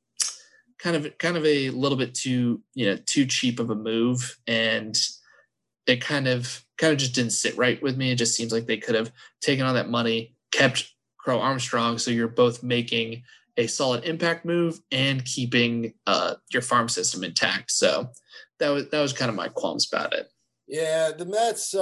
kind of a little bit too cheap of a move. And it kind of just didn't sit right with me. It just seems like they could have taken on that money, kept Crow Armstrong. So you're both making a solid impact move and keeping your farm system intact. So that was kind of my qualms about it. Yeah, the Mets,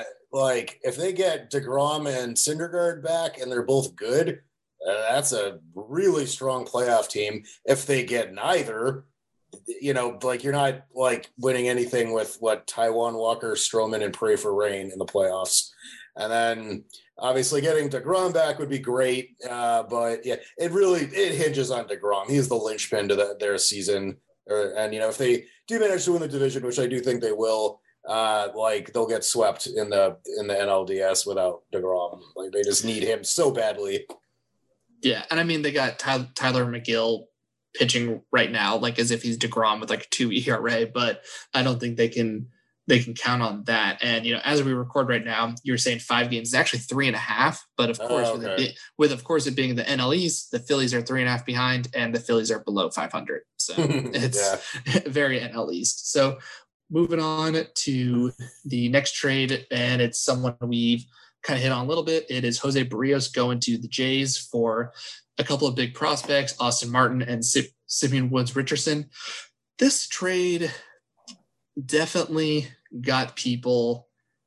if they get DeGrom and Syndergaard back and they're both good, that's a really strong playoff team. If they get neither, you're not winning anything with Taijuan Walker, Stroman, and pray for rain in the playoffs. And then obviously getting DeGrom back would be great. But yeah, it hinges on DeGrom. He's the linchpin to their season. And if they do manage to win the division, which I do think they will, they'll get swept in the NLDS without DeGrom. They just need him so badly. Yeah. And I mean, they got Tyler McGill pitching right now, as if he's DeGrom with a 2 ERA, but I don't think they can count on that. And, as we record right now, you're saying 5 games, it's actually 3.5, but of course, with it being the NL East, the Phillies are 3.5 behind and the Phillies are below 500. So it's very NL East. So moving on to the next trade, and it's someone we've kind of hit on a little bit. It is Jose Barrios going to the Jays for a couple of big prospects, Austin Martin and Simeon Woods-Richardson. This trade definitely got people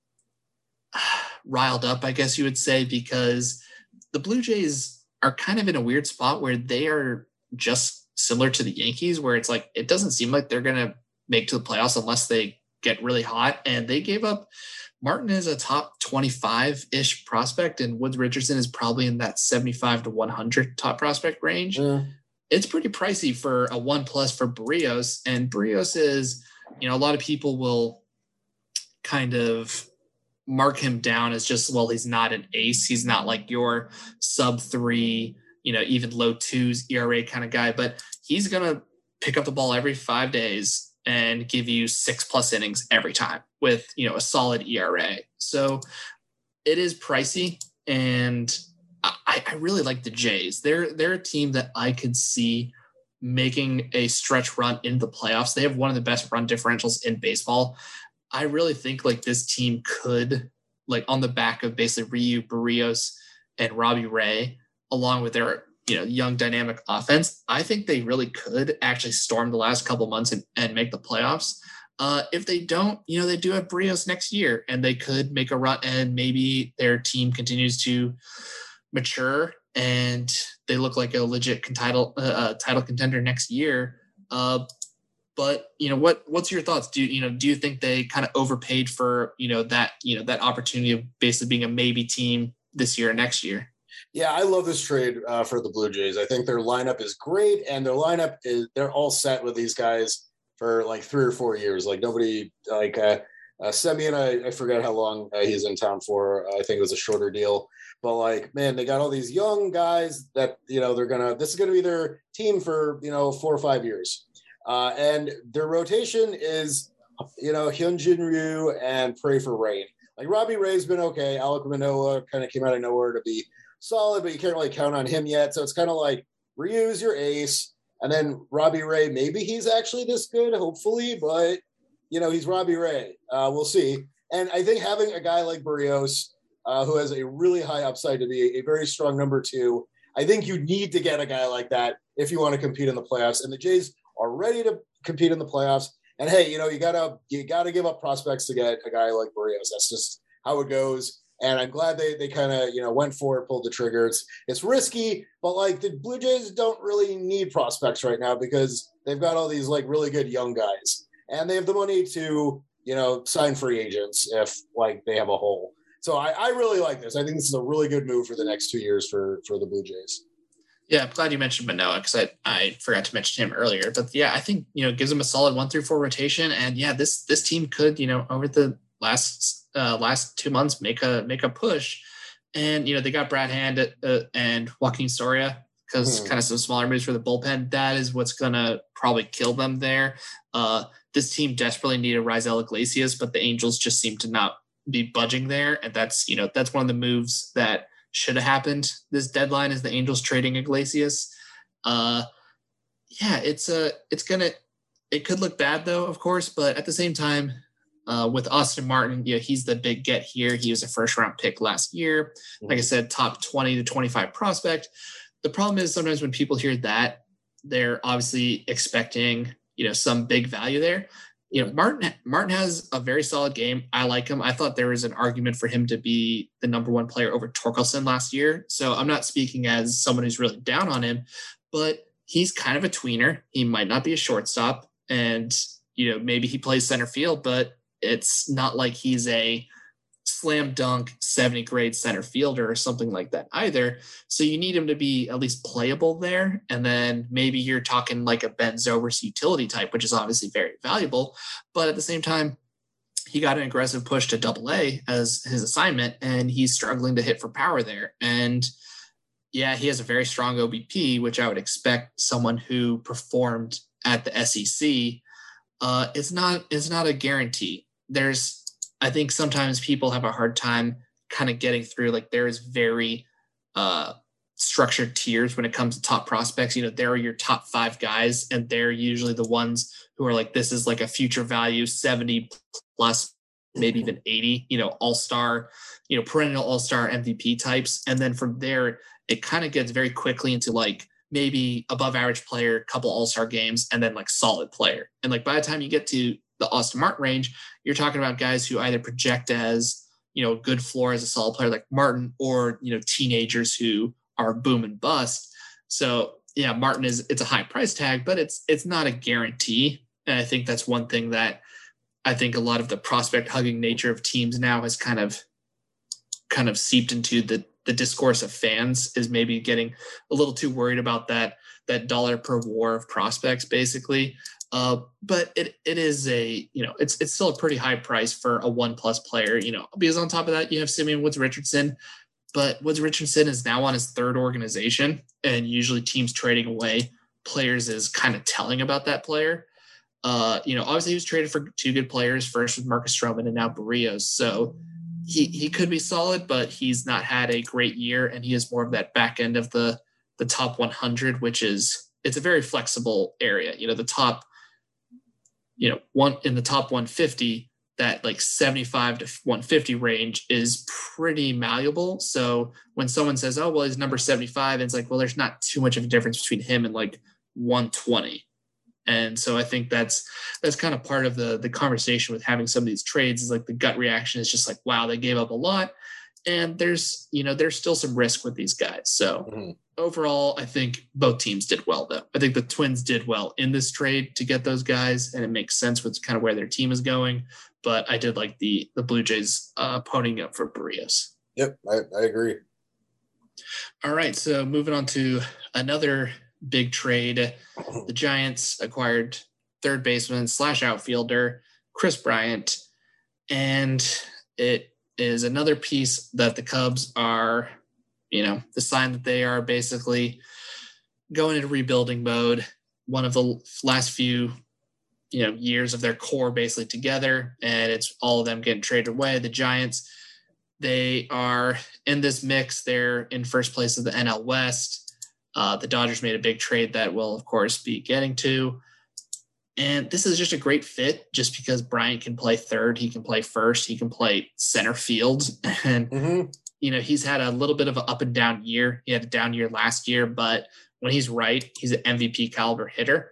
riled up, I guess you would say, because the Blue Jays are kind of in a weird spot where they are just similar to the Yankees, where it's like it doesn't seem like they're going to make to the playoffs unless they get really hot. And they gave up Martin is a top 25-ish prospect, and Woods-Richardson is probably in that 75 to 100 top prospect range. It's pretty pricey for a 1+ for Berríos, and Berríos is, a lot of people will kind of mark him down as just, well, he's not an ace. He's not like your sub 3, even low 2s ERA kind of guy, but he's going to pick up the ball every 5 days and give you 6+ innings every time with, a solid ERA. So it is pricey, and I really like the Jays. They're a team that I could see making a stretch run in the playoffs. They have one of the best run differentials in baseball. I really think like this team could, like on the back of basically Ryu, Berríos, and Robbie Ray, along with their young dynamic offense, I think they really could actually storm the last couple months and make the playoffs. If they don't, they do have Berríos next year, and they could make a run, and maybe their team continues to mature and they look like a legit title contender next year. But what's your thoughts? Do you think they kind of overpaid for that opportunity of basically being a maybe team this year or next year? Yeah, I love this trade for the Blue Jays. I think their lineup is great, and their lineup they're all set with these guys for like 3 or 4 years. Like nobody like Semien, I forget how long he's in town for. I think it was a shorter deal. But like, man, they got all these young guys that, this is going to be their team for, 4 or 5 years. And their rotation is, Hyunjin Ryu and Pray for Rain. Like Robbie Ray's been okay. Alek Manoah kind of came out of nowhere to be solid, but you can't really count on him yet. So it's kind of like Ryu's your ace. And then Robbie Ray, maybe he's actually this good, hopefully, but he's Robbie Ray. We'll see. And I think having a guy like Berríos, who has a really high upside to be a very strong number 2, I think you need to get a guy like that if you want to compete in the playoffs. And the Jays are ready to compete in the playoffs. And hey, you gotta give up prospects to get a guy like Berríos. That's just how it goes. And I'm glad they kind of went for it, pulled the trigger. It's risky, but like the Blue Jays don't really need prospects right now because they've got all these like really good young guys, and they have the money to sign free agents if like they have a hole. So I really like this. I think this is a really good move for the next 2 years for the Blue Jays. Yeah, I'm glad you mentioned Manoah because I forgot to mention him earlier. But yeah, I think gives them a solid 1 through 4 rotation, and yeah, this team could over the last 2 months make a push. And they got Brad Hand and Joaquin Soria because kind of some smaller moves for the bullpen. That is what's gonna probably kill them there. This team desperately needed Raisel Iglesias, but the Angels just seem to not be budging there, and that's one of the moves that should have happened this deadline is the Angels trading Iglesias. It could look bad though, of course, but at the same time, with Austin Martin, he's the big get here. He was a 1st-round pick last year. Like I said, top 20 to 25 prospect. The problem is sometimes when people hear that, they're obviously expecting, some big value there. Martin has a very solid game. I like him. I thought there was an argument for him to be the number 1 player over Torkelson last year. So I'm not speaking as someone who's really down on him, but he's kind of a tweener. He might not be a shortstop, and maybe he plays center field, but it's not like he's a slam dunk 70 grade center fielder or something like that either. So you need him to be at least playable there. And then maybe you're talking like a Ben Zobrist utility type, which is obviously very valuable. But at the same time, he got an aggressive push to AA as his assignment, and he's struggling to hit for power there. And yeah, he has a very strong OBP, which I would expect someone who performed at the SEC. It's not a guarantee. I think sometimes people have a hard time kind of getting through, like there is very structured tiers when it comes to top prospects. There are your top 5 guys, and they're usually the ones who are like, this is like a future value 70 plus maybe even 80, all-star, perennial all-star MVP types. And then from there, it kind of gets very quickly into like maybe above average player, couple all-star games, and then like solid player. And like by the time you get to the Austin Martin range, you're talking about guys who either project as, a good floor as a solid player like Martin, or, teenagers who are boom and bust. So yeah, Martin it's a high price tag, but it's not a guarantee. And I think that's one thing that I think a lot of the prospect hugging nature of teams now has kind of seeped into the discourse of fans, is maybe getting a little too worried about that dollar per war of prospects, basically. But it is it's still a pretty high price for a 1+ player, because on top of that, you have Simeon Woods Richardson, but Woods Richardson is now on his third organization, and usually teams trading away players is kind of telling about that player. Obviously he was traded for 2 good players, first with Marcus Stroman and now Barrios. So he could be solid, but he's not had a great year, and he is more of that back end of the top 100, which is, it's a very flexible area. The top, one in the top 150, that like 75 to 150 range is pretty malleable. So when someone says, oh, well, he's number 75, it's like, well, there's not too much of a difference between him and like 120. And so I think that's kind of part of the conversation with having some of these trades, is like the gut reaction is just like, wow, they gave up a lot. And there's still some risk with these guys. So overall, I think both teams did well, though. I think the Twins did well in this trade to get those guys, and it makes sense with kind of where their team is going. But I did like the Blue Jays ponying up for Barrios. Yep, I agree. All right, so moving on to another big trade. The Giants acquired third baseman / outfielder Kris Bryant, and it is another piece that the Cubs are, the sign that they are basically going into rebuilding mode. One of the last few, years of their core basically together, and it's all of them getting traded away. The Giants, they are in this mix. They're in first place of the NL West. The Dodgers made a big trade that we'll, of course, be getting to. And this is just a great fit, just because Bryant can play third, he can play first, he can play center field. And, he's had a little bit of an up and down year. He had a down year last year, but when he's right, he's an MVP caliber hitter.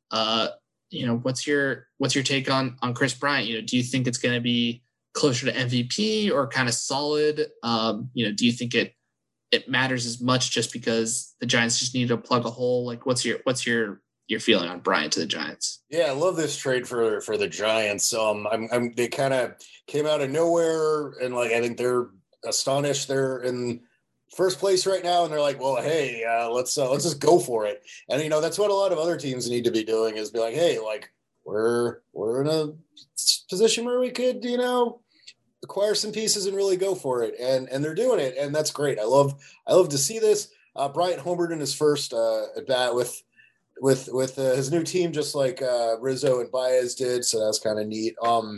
What's your take on Kris Bryant? Do you think it's going to be closer to MVP or kind of solid? Do you think it matters as much just because the Giants just need to plug a hole? Like, what's your feeling on Bryant to the Giants? Yeah, I love this trade for the Giants. They kind of came out of nowhere, and like I think they're astonished they're in first place right now, and they're like, well, hey, let's just go for it. And that's what a lot of other teams need to be doing, is be like, hey, like we're in a position where we could acquire some pieces and really go for it, and they're doing it, and that's great. I love to see this. Bryant homered in his first at bat with his new team, just like Rizzo and Baez did, so that's kind of neat.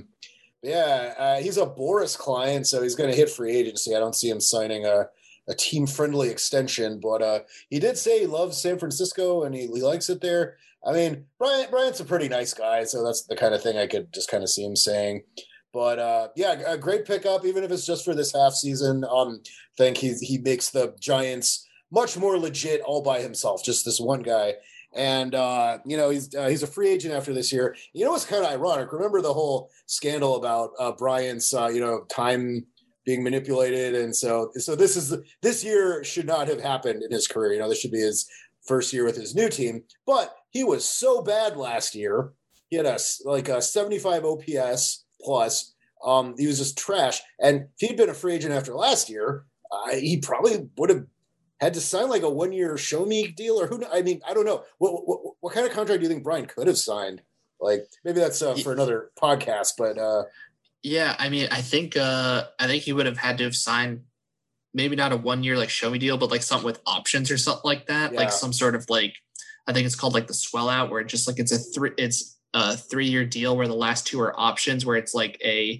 He's a Boris client, so he's going to hit free agency. I don't see him signing a team-friendly extension, but he did say he loves San Francisco and he likes it there. I mean, Bryant's a pretty nice guy, so that's the kind of thing I could just kind of see him saying. But a great pickup, even if it's just for this half season. I think he makes the Giants much more legit all by himself, just this one guy. And he's a free agent after this year. What's kind of ironic? Remember the whole scandal about Bryant's time being manipulated, and so this year should not have happened in his career. This should be his first year with his new team. But he was so bad last year. He had a 75 OPS plus. He was just trash. And if he'd been a free agent after last year, he probably would have had to sign like a 1-year show me deal, or I don't know. What kind of contract do you think Bryant could have signed? Like maybe that's for another podcast, but yeah, I think he would have had to have signed maybe not a 1-year like show me deal, but like something with options or something like that. Yeah. Like some sort of like, I think it's called like the swell out, where it just like it's a 3-year deal where the last 2 are options, where it's like a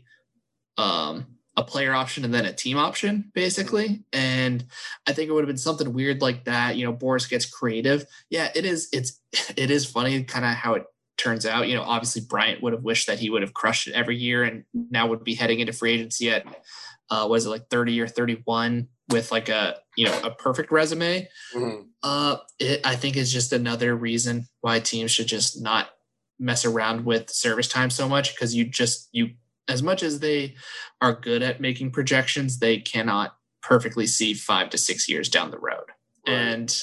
player option and then a team option, basically. And I think it would have been something weird like that. Boris gets creative. Yeah, it is funny kind of how turns out. Obviously Bryant would have wished that he would have crushed it every year and now would be heading into free agency at, was it like 30 or 31 with like a perfect resume. Mm-hmm. I think is just another reason why teams should just not mess around with service time so much. Cause you as much as they are good at making projections, they cannot perfectly see 5 to 6 years down the road. Right. And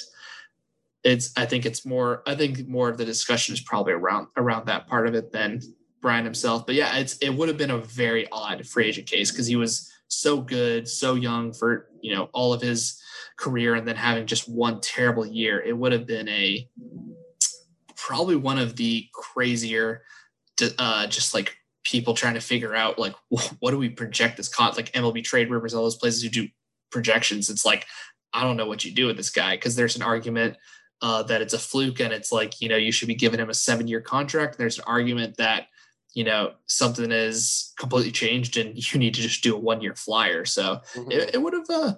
I think more of the discussion is probably around that part of it than Brian himself. But yeah, it would have been a very odd free agent case because he was so good, so young for, all of his career, and then having just one terrible year. It would have been probably one of the crazier, just like people trying to figure out like, what do we project this like MLB Trade Rumors, all those places who do projections. It's like, I don't know what you do with this guy. Cause there's an argument that it's a fluke and it's like, you should be giving him a 7-year contract. There's an argument that, something is completely changed and you need to just do a 1-year flyer. So it would have,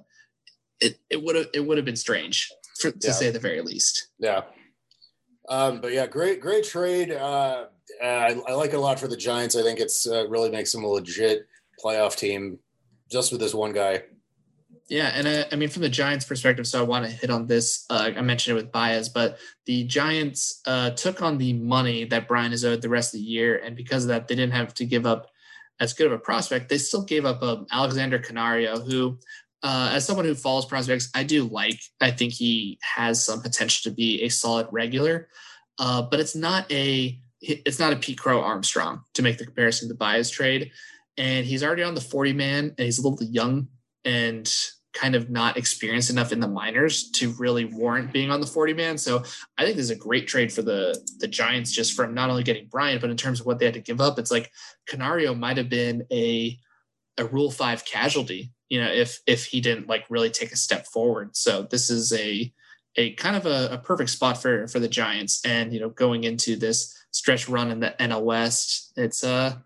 it would have been strange to say the very least. Yeah. But yeah, great trade. I like it a lot for the Giants. I think it's really makes them a legit playoff team just with this one guy. Yeah, and I mean, from the Giants' perspective, so I want to hit on this. I mentioned it with Baez, but the Giants took on the money that Brian is owed the rest of the year, and because of that, they didn't have to give up as good of a prospect. They still gave up Alexander Canario, who, as someone who follows prospects, I do like. I think he has some potential to be a solid regular, but it's not a Pete Crow Armstrong to make the comparison to the Baez trade, and he's already on the 40-man, and he's a little young and kind of not experienced enough in the minors to really warrant being on the 40-man. So I think this is a great trade for the Giants, just from not only getting Bryant, but in terms of what they had to give up. It's like Canario might have been a Rule 5 casualty, if he didn't like really take a step forward. So this is a kind of a perfect spot for the Giants. And, going into this stretch run in the NL West, it's a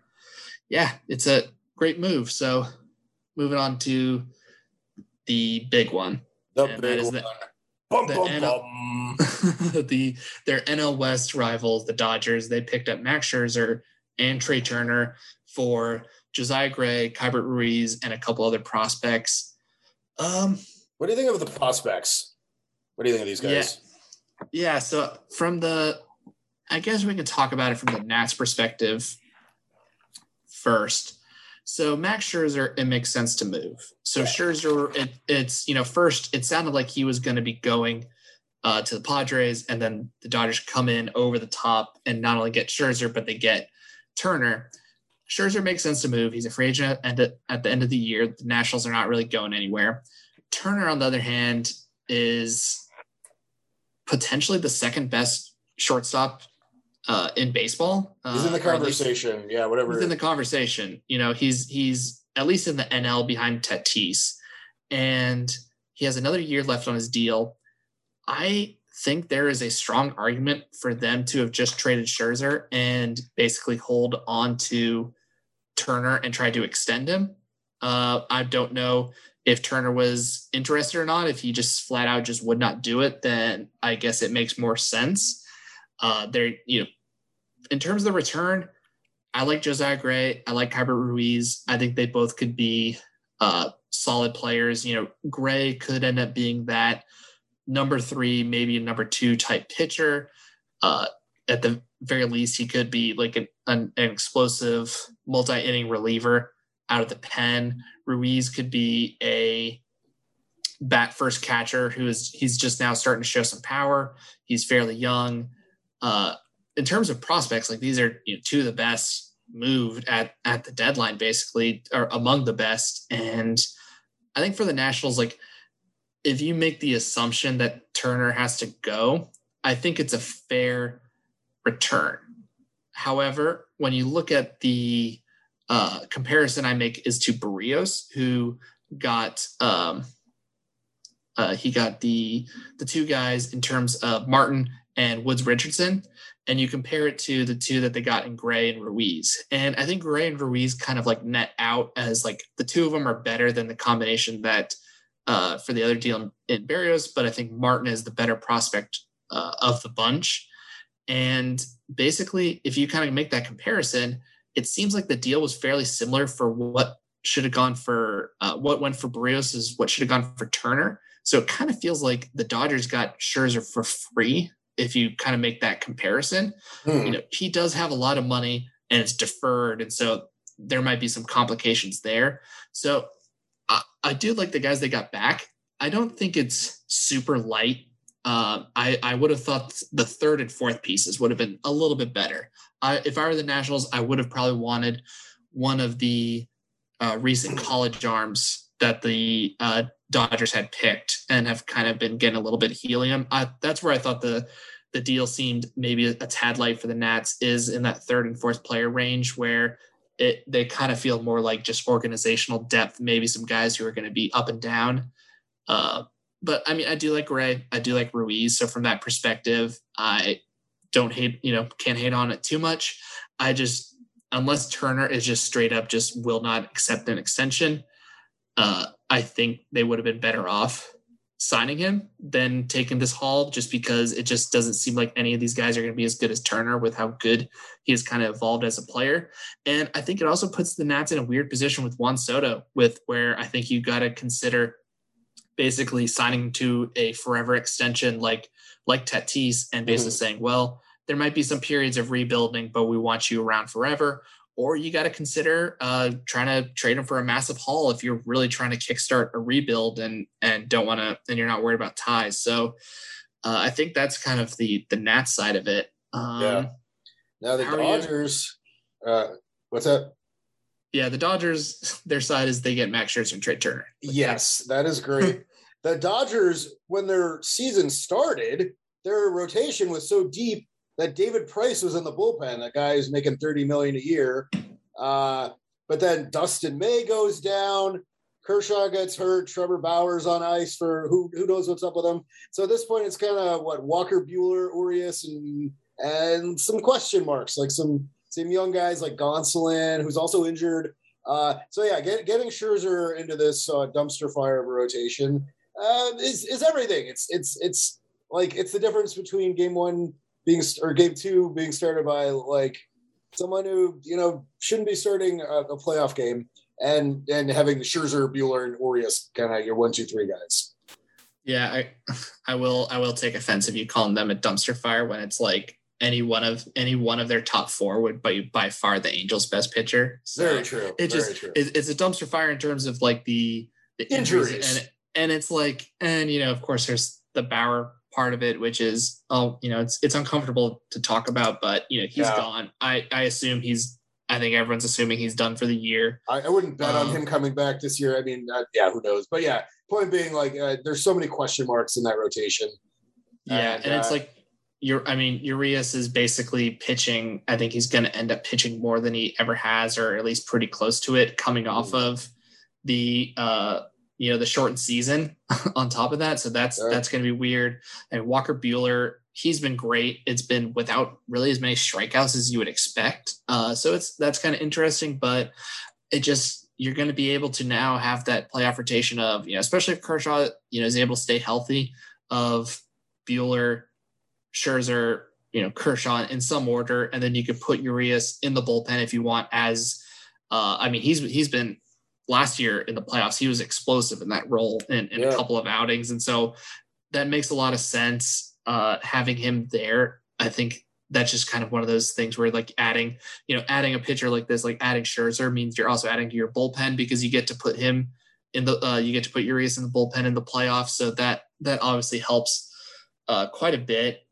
great move. So moving on to the big one. Their NL West rivals, the Dodgers. They picked up Max Scherzer and Trey Turner for Josiah Gray, Keibert Ruiz, and a couple other prospects. What do you think of the prospects? What do you think of these guys? Yeah. So I guess we can talk about it from the Nats perspective first. So Max Scherzer, it makes sense to move. So Scherzer, it's first it sounded like he was going to be going to the Padres, and then the Dodgers come in over the top and not only get Scherzer, but they get Turner. Scherzer makes sense to move. He's a free agent at the end of the year. The Nationals are not really going anywhere. Turner, on the other hand, is potentially the second best shortstop in baseball. He's in the conversation. Yeah, whatever. He's in the conversation. He's at least in the NL behind Tatis, and he has another year left on his deal. I think there is a strong argument for them to have just traded Scherzer and basically hold on to Turner and try to extend him. I don't know if Turner was interested or not. If he just flat out just would not do it, then I guess it makes more sense. In terms of the return, I like Josiah Gray. I like Keibert Ruiz. I think they both could be solid players. Gray could end up being that number 3, maybe a number 2 type pitcher. At the very least, he could be like an explosive multi-inning reliever out of the pen. Ruiz could be a bat first catcher he's just now starting to show some power. He's fairly young. In terms of prospects, like these are 2 of the best moved at the deadline, basically, or among the best. And I think for the Nationals, like if you make the assumption that Turner has to go, I think it's a fair return. However, when you look at the comparison I make is to Barrios, who got he got the 2 guys in terms of Martin and Woods Richardson, and you compare it to the 2 that they got in Gray and Ruiz. And I think Gray and Ruiz kind of like net out as like the 2 of them are better than the combination that for the other deal in Barrios, but I think Martin is the better prospect of the bunch. And basically, if you kind of make that comparison, it seems like the deal was fairly similar for what should have gone for what went for Berrios is what should have gone for Turner. So it kind of feels like the Dodgers got Scherzer for free if you kind of make that comparison. You know, he does have a lot of money and it's deferred. And so there might be some complications there. So I do like the guys they got back. I don't think it's super light. I would have thought the third and fourth pieces would have been a little bit better. If I were the Nationals, I would have probably wanted one of the recent college arms that the Dodgers had picked and have kind of been getting a little bit of helium. That's where I thought the deal seemed maybe a tad light for the Nats, is in that third and fourth player range where they kind of feel more like just organizational depth, maybe some guys who are going to be up and down. But I mean, I do like Gray. I do like Ruiz. So from that perspective, I don't hate, can't hate on it too much. Unless Turner is just straight up just will not accept an extension, I think they would have been better off signing him than taking this haul, just because it just doesn't seem like any of these guys are going to be as good as Turner with how good he has kind of evolved as a player. And I think it also puts the Nats in a weird position with Juan Soto, where I think you got to consider basically signing to a forever extension like Tatis, and basically saying, well, there might be some periods of rebuilding, but we want you around forever. Or you got to consider trying to trade him for a massive haul if you're really trying to kickstart a rebuild and don't want to, and you're not worried about ties. So I think that's kind of the Nats side of it. Yeah. Now the Dodgers, what's that? Yeah, the Dodgers, their side is they get Max Scherzer and Trey Turner. Yes, that is great. The Dodgers, when their season started, their rotation was so deep that David Price was in the bullpen. That guy is making $30 million a year. But then Dustin May goes down. Kershaw gets hurt. Trevor Bauer's on ice for who knows what's up with him. So at this point, it's kind of Walker Buehler, Urias, and some question marks, like some young guys like Gonsolin, who's also injured. So yeah, getting Scherzer into this dumpster fire of a rotation is everything. It's like it's the difference between game two being started by like someone who shouldn't be starting a playoff game and having Scherzer, Buehler, and Urias kind of your 1, 2, 3 guys. Yeah, I will take offense if you call them a dumpster fire when it's like any one of their top 4 would be by far the Angels' best pitcher. So very true. It's a dumpster fire in terms of like the injuries. And it's like, and of course there's the Bauer part of it, which is it's uncomfortable to talk about, but he's gone. I assume I think everyone's assuming he's done for the year. I wouldn't bet on him coming back this year. I mean, who knows? But yeah, point being, like, there's so many question marks in that rotation. Yeah, and it's like Urias is basically pitching. I think he's going to end up pitching more than he ever has, or at least pretty close to it, coming off of the the shortened season on top of that. So that's going to be weird. And Walker Buehler, he's been great. It's been without really as many strikeouts as you would expect. So that's kind of interesting, but you're going to be able to now have that playoff rotation of, especially if Kershaw, is able to stay healthy, of Buehler, Scherzer, Kershaw in some order. And then you could put Urias in the bullpen if you want he's been last year in the playoffs. He was explosive in that role in a couple of outings. And so that makes a lot of sense. Having him there, I think that's just kind of one of those things where like adding a pitcher like this, like adding Scherzer means you're also adding to your bullpen, because you get to put him in you get to put Urias in the bullpen in the playoffs. So that obviously helps quite a bit.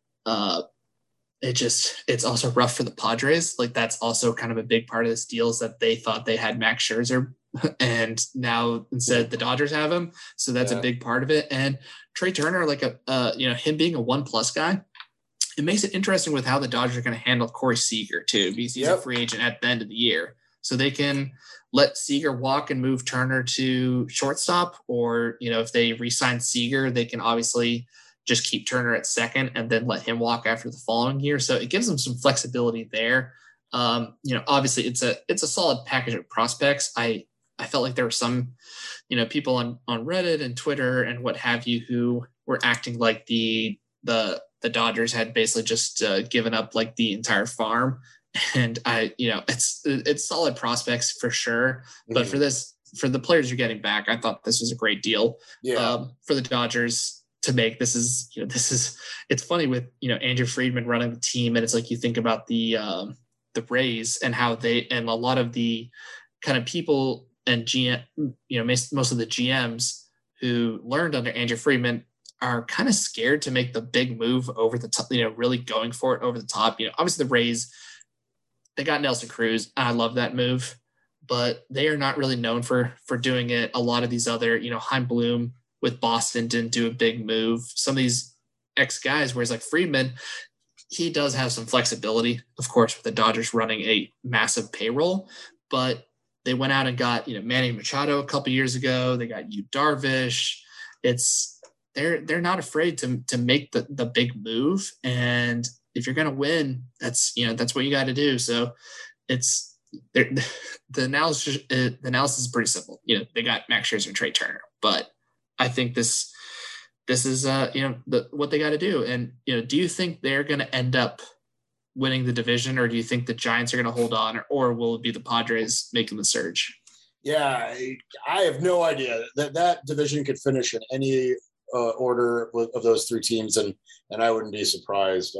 It's also rough for the Padres. Like that's also kind of a big part of this deal, is that they thought they had Max Scherzer and now instead the Dodgers have him. So that's a big part of it. And Trey Turner, like him being a 1+ guy, it makes it interesting with how the Dodgers are going to handle Corey Seager too, because he's a free agent at the end of the year. So they can let Seager walk and move Turner to shortstop, or, if they re-sign Seager, they can obviously just keep Turner at second and then let him walk after the following year. So it gives them some flexibility there. Obviously it's a solid package of prospects. I felt like there were some, people on Reddit and Twitter and what have you, who were acting like the the Dodgers had basically just given up like the entire farm. And it's solid prospects for sure. But for the players you're getting back, I thought this was a great deal for the Dodgers to make. It's funny with, Andrew Friedman running the team. And it's like, you think about the Rays and how and a lot of the kind of people and GM, most of the GMs who learned under Andrew Friedman are kind of scared to make the big move over the top, really going for it over the top. Obviously the Rays, they got Nelson Cruz. I love that move, but they are not really known for doing it. A lot of these other, Chaim Bloom with Boston didn't do a big move. Some of these ex guys, whereas like Friedman, he does have some flexibility, of course, with the Dodgers running a massive payroll, but they went out and got, Manny Machado a couple years ago. They got Yu Darvish. They're not afraid to make the big move. And if you're going to win, that's what you got to do. So the analysis is pretty simple. They got Max Scherzer and Trey Turner, but I think this is what they got to do. And do you think they're going to end up winning the division, or do you think the Giants are going to hold on, or will it be the Padres making the surge? Yeah, I have no idea. That division could finish in any order of those three teams, and I wouldn't be surprised.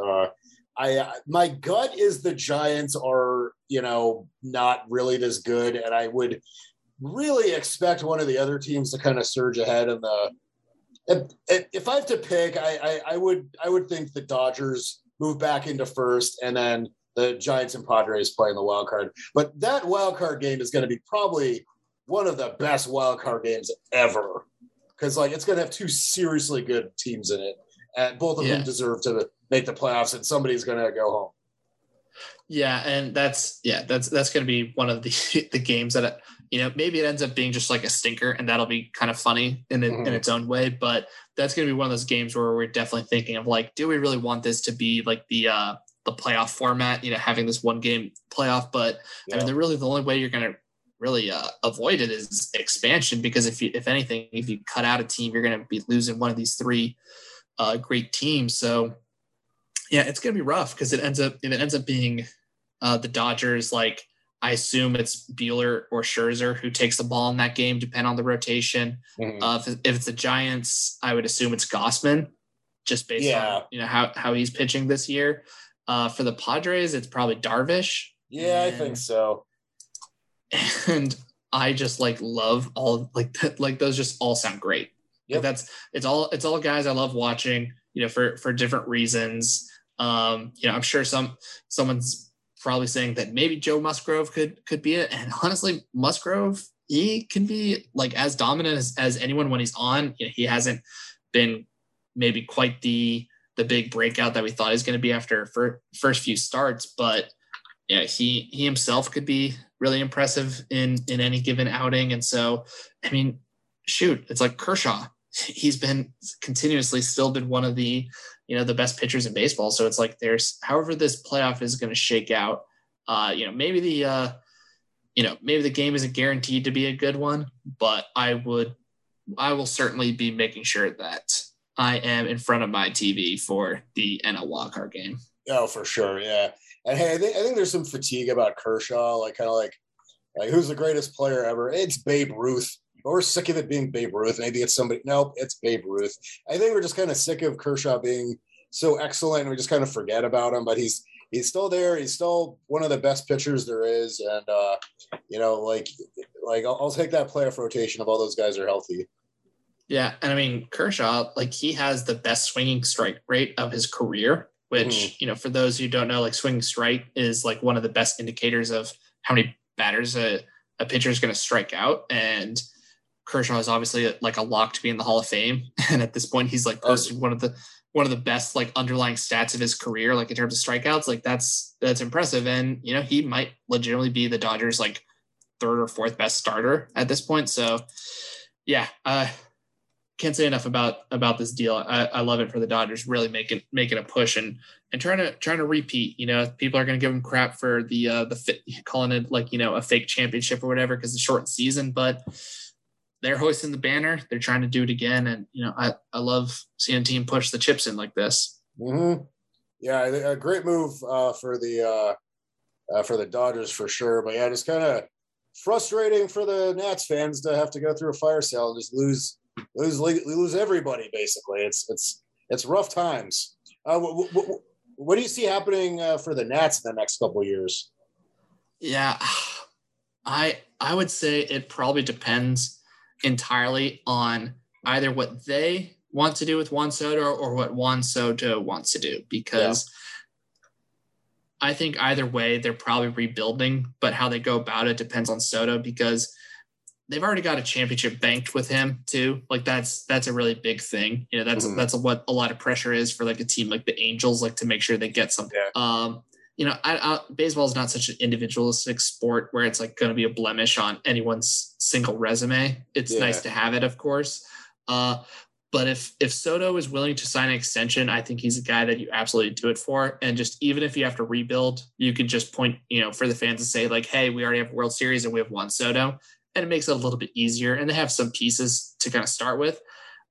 My gut is the Giants are not really this good, and I would really expect one of the other teams to kind of surge ahead in the. If I have to pick, I would think the Dodgers move back into first, and then the Giants and Padres play in the wild card. But that wild card game is going to be probably one of the best wild card games ever, because it's going to have two seriously good teams in it, and both of them deserve to make the playoffs, and somebody's going to go home. Yeah, and that's going to be one of the games that maybe it ends up being just like a stinker, and that'll be kind of funny in its own way. But that's going to be one of those games where we're definitely thinking of like, do we really want this to be like the playoff format? Having this one game playoff, but I mean, the only way you're going to really avoid it is expansion, because if anything, if you cut out a team, you're going to be losing one of these three great teams. So yeah, it's going to be rough, because it ends up being the Dodgers. Like, I assume it's Buehler or Scherzer who takes the ball in that game, depending on the rotation. If it's the Giants, I would assume it's Gausman, just based on how he's pitching this year. For the Padres, it's probably Darvish. Yeah, I think so. And I just love all those just all sound great. Yep. It's all guys I love watching, for different reasons. I'm sure someone's probably saying that maybe Joe Musgrove could be it. And honestly, Musgrove, he can be as dominant as anyone when he's on. He hasn't been maybe quite the big breakout that we thought he was going to be after first few starts, but he himself could be really impressive in any given outing. And so, I mean, shoot, it's like Kershaw. He's been continuously still been one of the the best pitchers in baseball. So it's like, there's, however this playoff is going to shake out, maybe the game isn't guaranteed to be a good one, but I will certainly be making sure that I am in front of my TV for the NL wildcard game. Oh, for sure. Yeah. And hey, I think there's some fatigue about Kershaw, like who's the greatest player ever? It's Babe Ruth. We're sick of it being Babe Ruth. Maybe it's somebody. Nope, it's Babe Ruth. I think we're just kind of sick of Kershaw being so excellent, and we just kind of forget about him. But he's still there. He's still one of the best pitchers there is, and I'll take that playoff rotation if all those guys are healthy. Yeah, and I mean Kershaw, he has the best swinging strike rate of his career, which for those who don't know, swinging strike is one of the best indicators of how many batters a pitcher is going to strike out. And Kershaw is obviously a lock to be in the Hall of Fame, and at this point, he's posted one of the best underlying stats of his career, in terms of strikeouts. That's impressive, and he might legitimately be the Dodgers third or fourth best starter at this point. So, yeah, can't say enough about this deal. I love it for the Dodgers, really making a push and trying to repeat. People are going to give them crap for calling it a fake championship or whatever because it's a shortened season, but they're hoisting the banner. They're trying to do it again. And, I love seeing a team push the chips in like this. Mm-hmm. Yeah, a great move for the Dodgers for sure. But yeah, just kind of frustrating for the Nats fans to have to go through a fire sale and just lose everybody. Basically, it's rough times. What do you see happening for the Nats in the next couple of years? Yeah, I would say it probably depends entirely on either what they want to do with Juan Soto or what Juan Soto wants to do, because I think either way they're probably rebuilding, but how they go about it depends on Soto, because they've already got a championship banked with him too. Like that's a really big thing. You know, that's what a lot of pressure is for like a team like the Angels, like to make sure they get something. You know, baseball is not such an individualistic sport where it's like going to be a blemish on anyone's single resume. It's nice to have it, of course. But if Soto is willing to sign an extension, I think he's a guy that you absolutely do it for. And just even if you have to rebuild, you could just point, you know, for the fans to say like, hey, we already have a World Series and we have Juan Soto. And it makes it a little bit easier. And they have some pieces to kind of start with.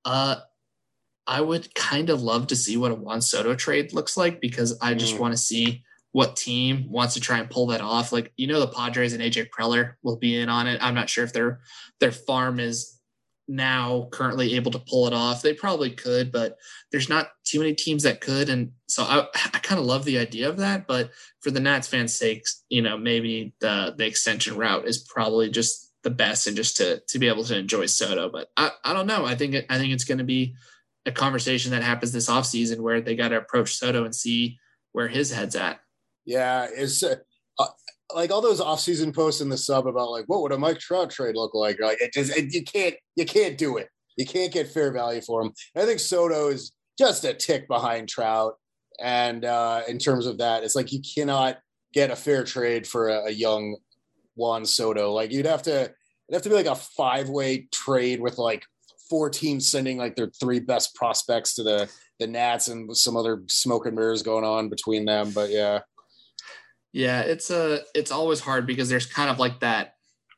I would kind of love to see what a Juan Soto trade looks like, because I just want to see what team wants to try and pull that off. Like, you know, the Padres and AJ Preller will be in on it. I'm not sure if their farm is now currently able to pull it off. They probably could, but there's not too many teams that could. And so I kind of love the idea of that. But for the Nats fans' sakes, you know, maybe the extension route is probably just the best, and just to be able to enjoy Soto. But I don't know. I think it's going to be a conversation that happens this offseason where they got to approach Soto and see where his head's at. Yeah, it's like all those offseason posts in the sub about like what would a Mike Trout trade look like? Like you can't do it. You can't get fair value for him. And I think Soto is just a tick behind Trout, and in terms of that, it's like you cannot get a fair trade for a young Juan Soto. Like it'd have to be like a 5-way trade with like 4 teams sending like their 3 best prospects to the Nats, and with some other smoke and mirrors going on between them. But yeah. Yeah, it's always hard because there's kind of like that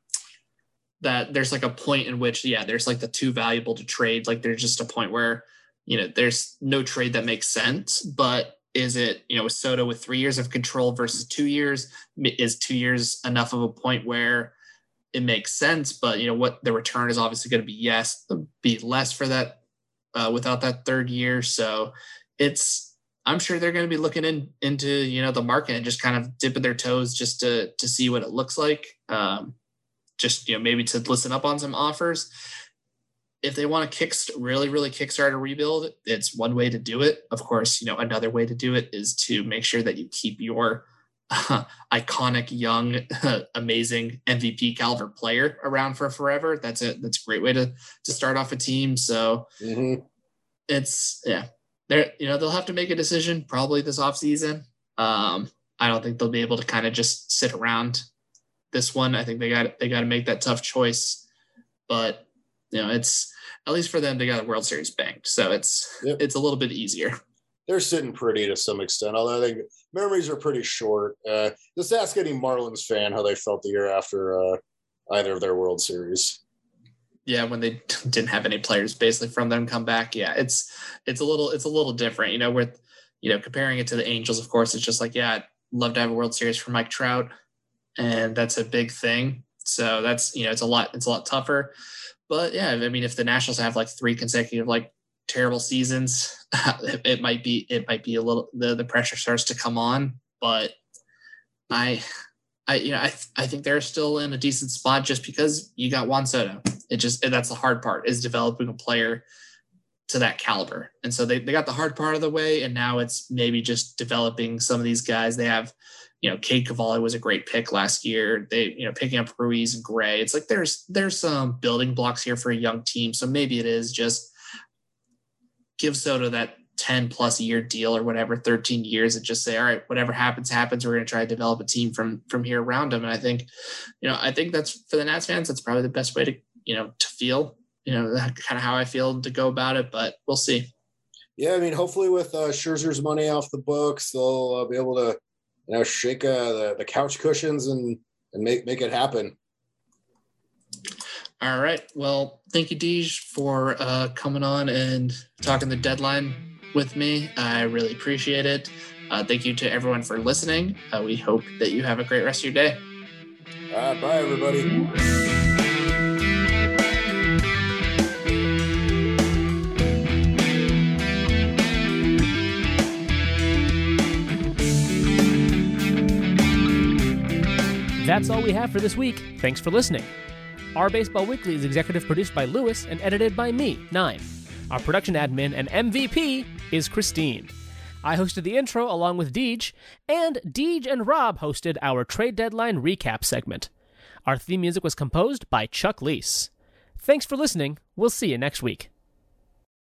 there's like a point in which, there's like the too valuable to trade. Like there's just a point where, you know, there's no trade that makes sense. But is it, you know, with Soto with 3 years of control versus 2 years, is 2 years enough of a point where it makes sense? But, you know, what the return is obviously going to be less for that without that 3rd year. So I'm sure they're going to be looking into, you know, the market and just kind of dipping their toes just to see what it looks like. Just, you know, maybe to listen up on some offers. If they want to really kickstart a rebuild, it's one way to do it. Of course, you know, another way to do it is to make sure that you keep your iconic, young, amazing MVP caliber player around for forever. That's a great way to start off a team. So they'll have to make a decision probably this offseason. I don't think they'll be able to kind of just sit around this one. I think they got to make that tough choice. But, you know, it's at least for them, they got a World Series banked. So it's a little bit easier. They're sitting pretty to some extent, although I think memories are pretty short. Just ask any Marlins fan how they felt the year after either of their World Series. Yeah, when they didn't have any players basically from them come back. Yeah, it's a little different, you know, with, you know, comparing it to the Angels, of course, it's just like, I'd love to have a World Series for Mike Trout, and that's a big thing. So that's, you know, it's a lot tougher. But yeah, I mean, if the Nationals have like 3 consecutive like terrible seasons, it might be a little, the pressure starts to come on. But I think they're still in a decent spot just because you got Juan Soto. That's the hard part, is developing a player to that caliber. And so they got the hard part of the way, and now it's maybe just developing some of these guys. They have, you know, Cade Cavalli was a great pick last year. They, you know, picking up Ruiz and Gray. It's like there's some building blocks here for a young team. So maybe it is just give Soto that 10 plus year deal or whatever, 13 years, and just say, all right, whatever happens. We're going to try to develop a team from here around him. And I think that's, for the Nats fans, that's probably the best way to, you know, to feel, you know, kind of how I feel to go about it, but we'll see. Yeah. I mean, hopefully with Scherzer's money off the books, they'll be able to, you know, shake the couch cushions and make it happen. All right. Well, thank you, Deej, for coming on and talking the deadline with me. I really appreciate it. Thank you to everyone for listening. We hope that you have a great rest of your day. Bye, everybody. That's all we have for this week. Thanks for listening. Our Baseball Weekly is executive produced by Lewis and edited by me, Nine. Our production admin and MVP is Christine. I hosted the intro along with Deej, and Deej and Rob hosted our trade deadline recap segment. Our theme music was composed by Chuck Leese. Thanks for listening. We'll see you next week.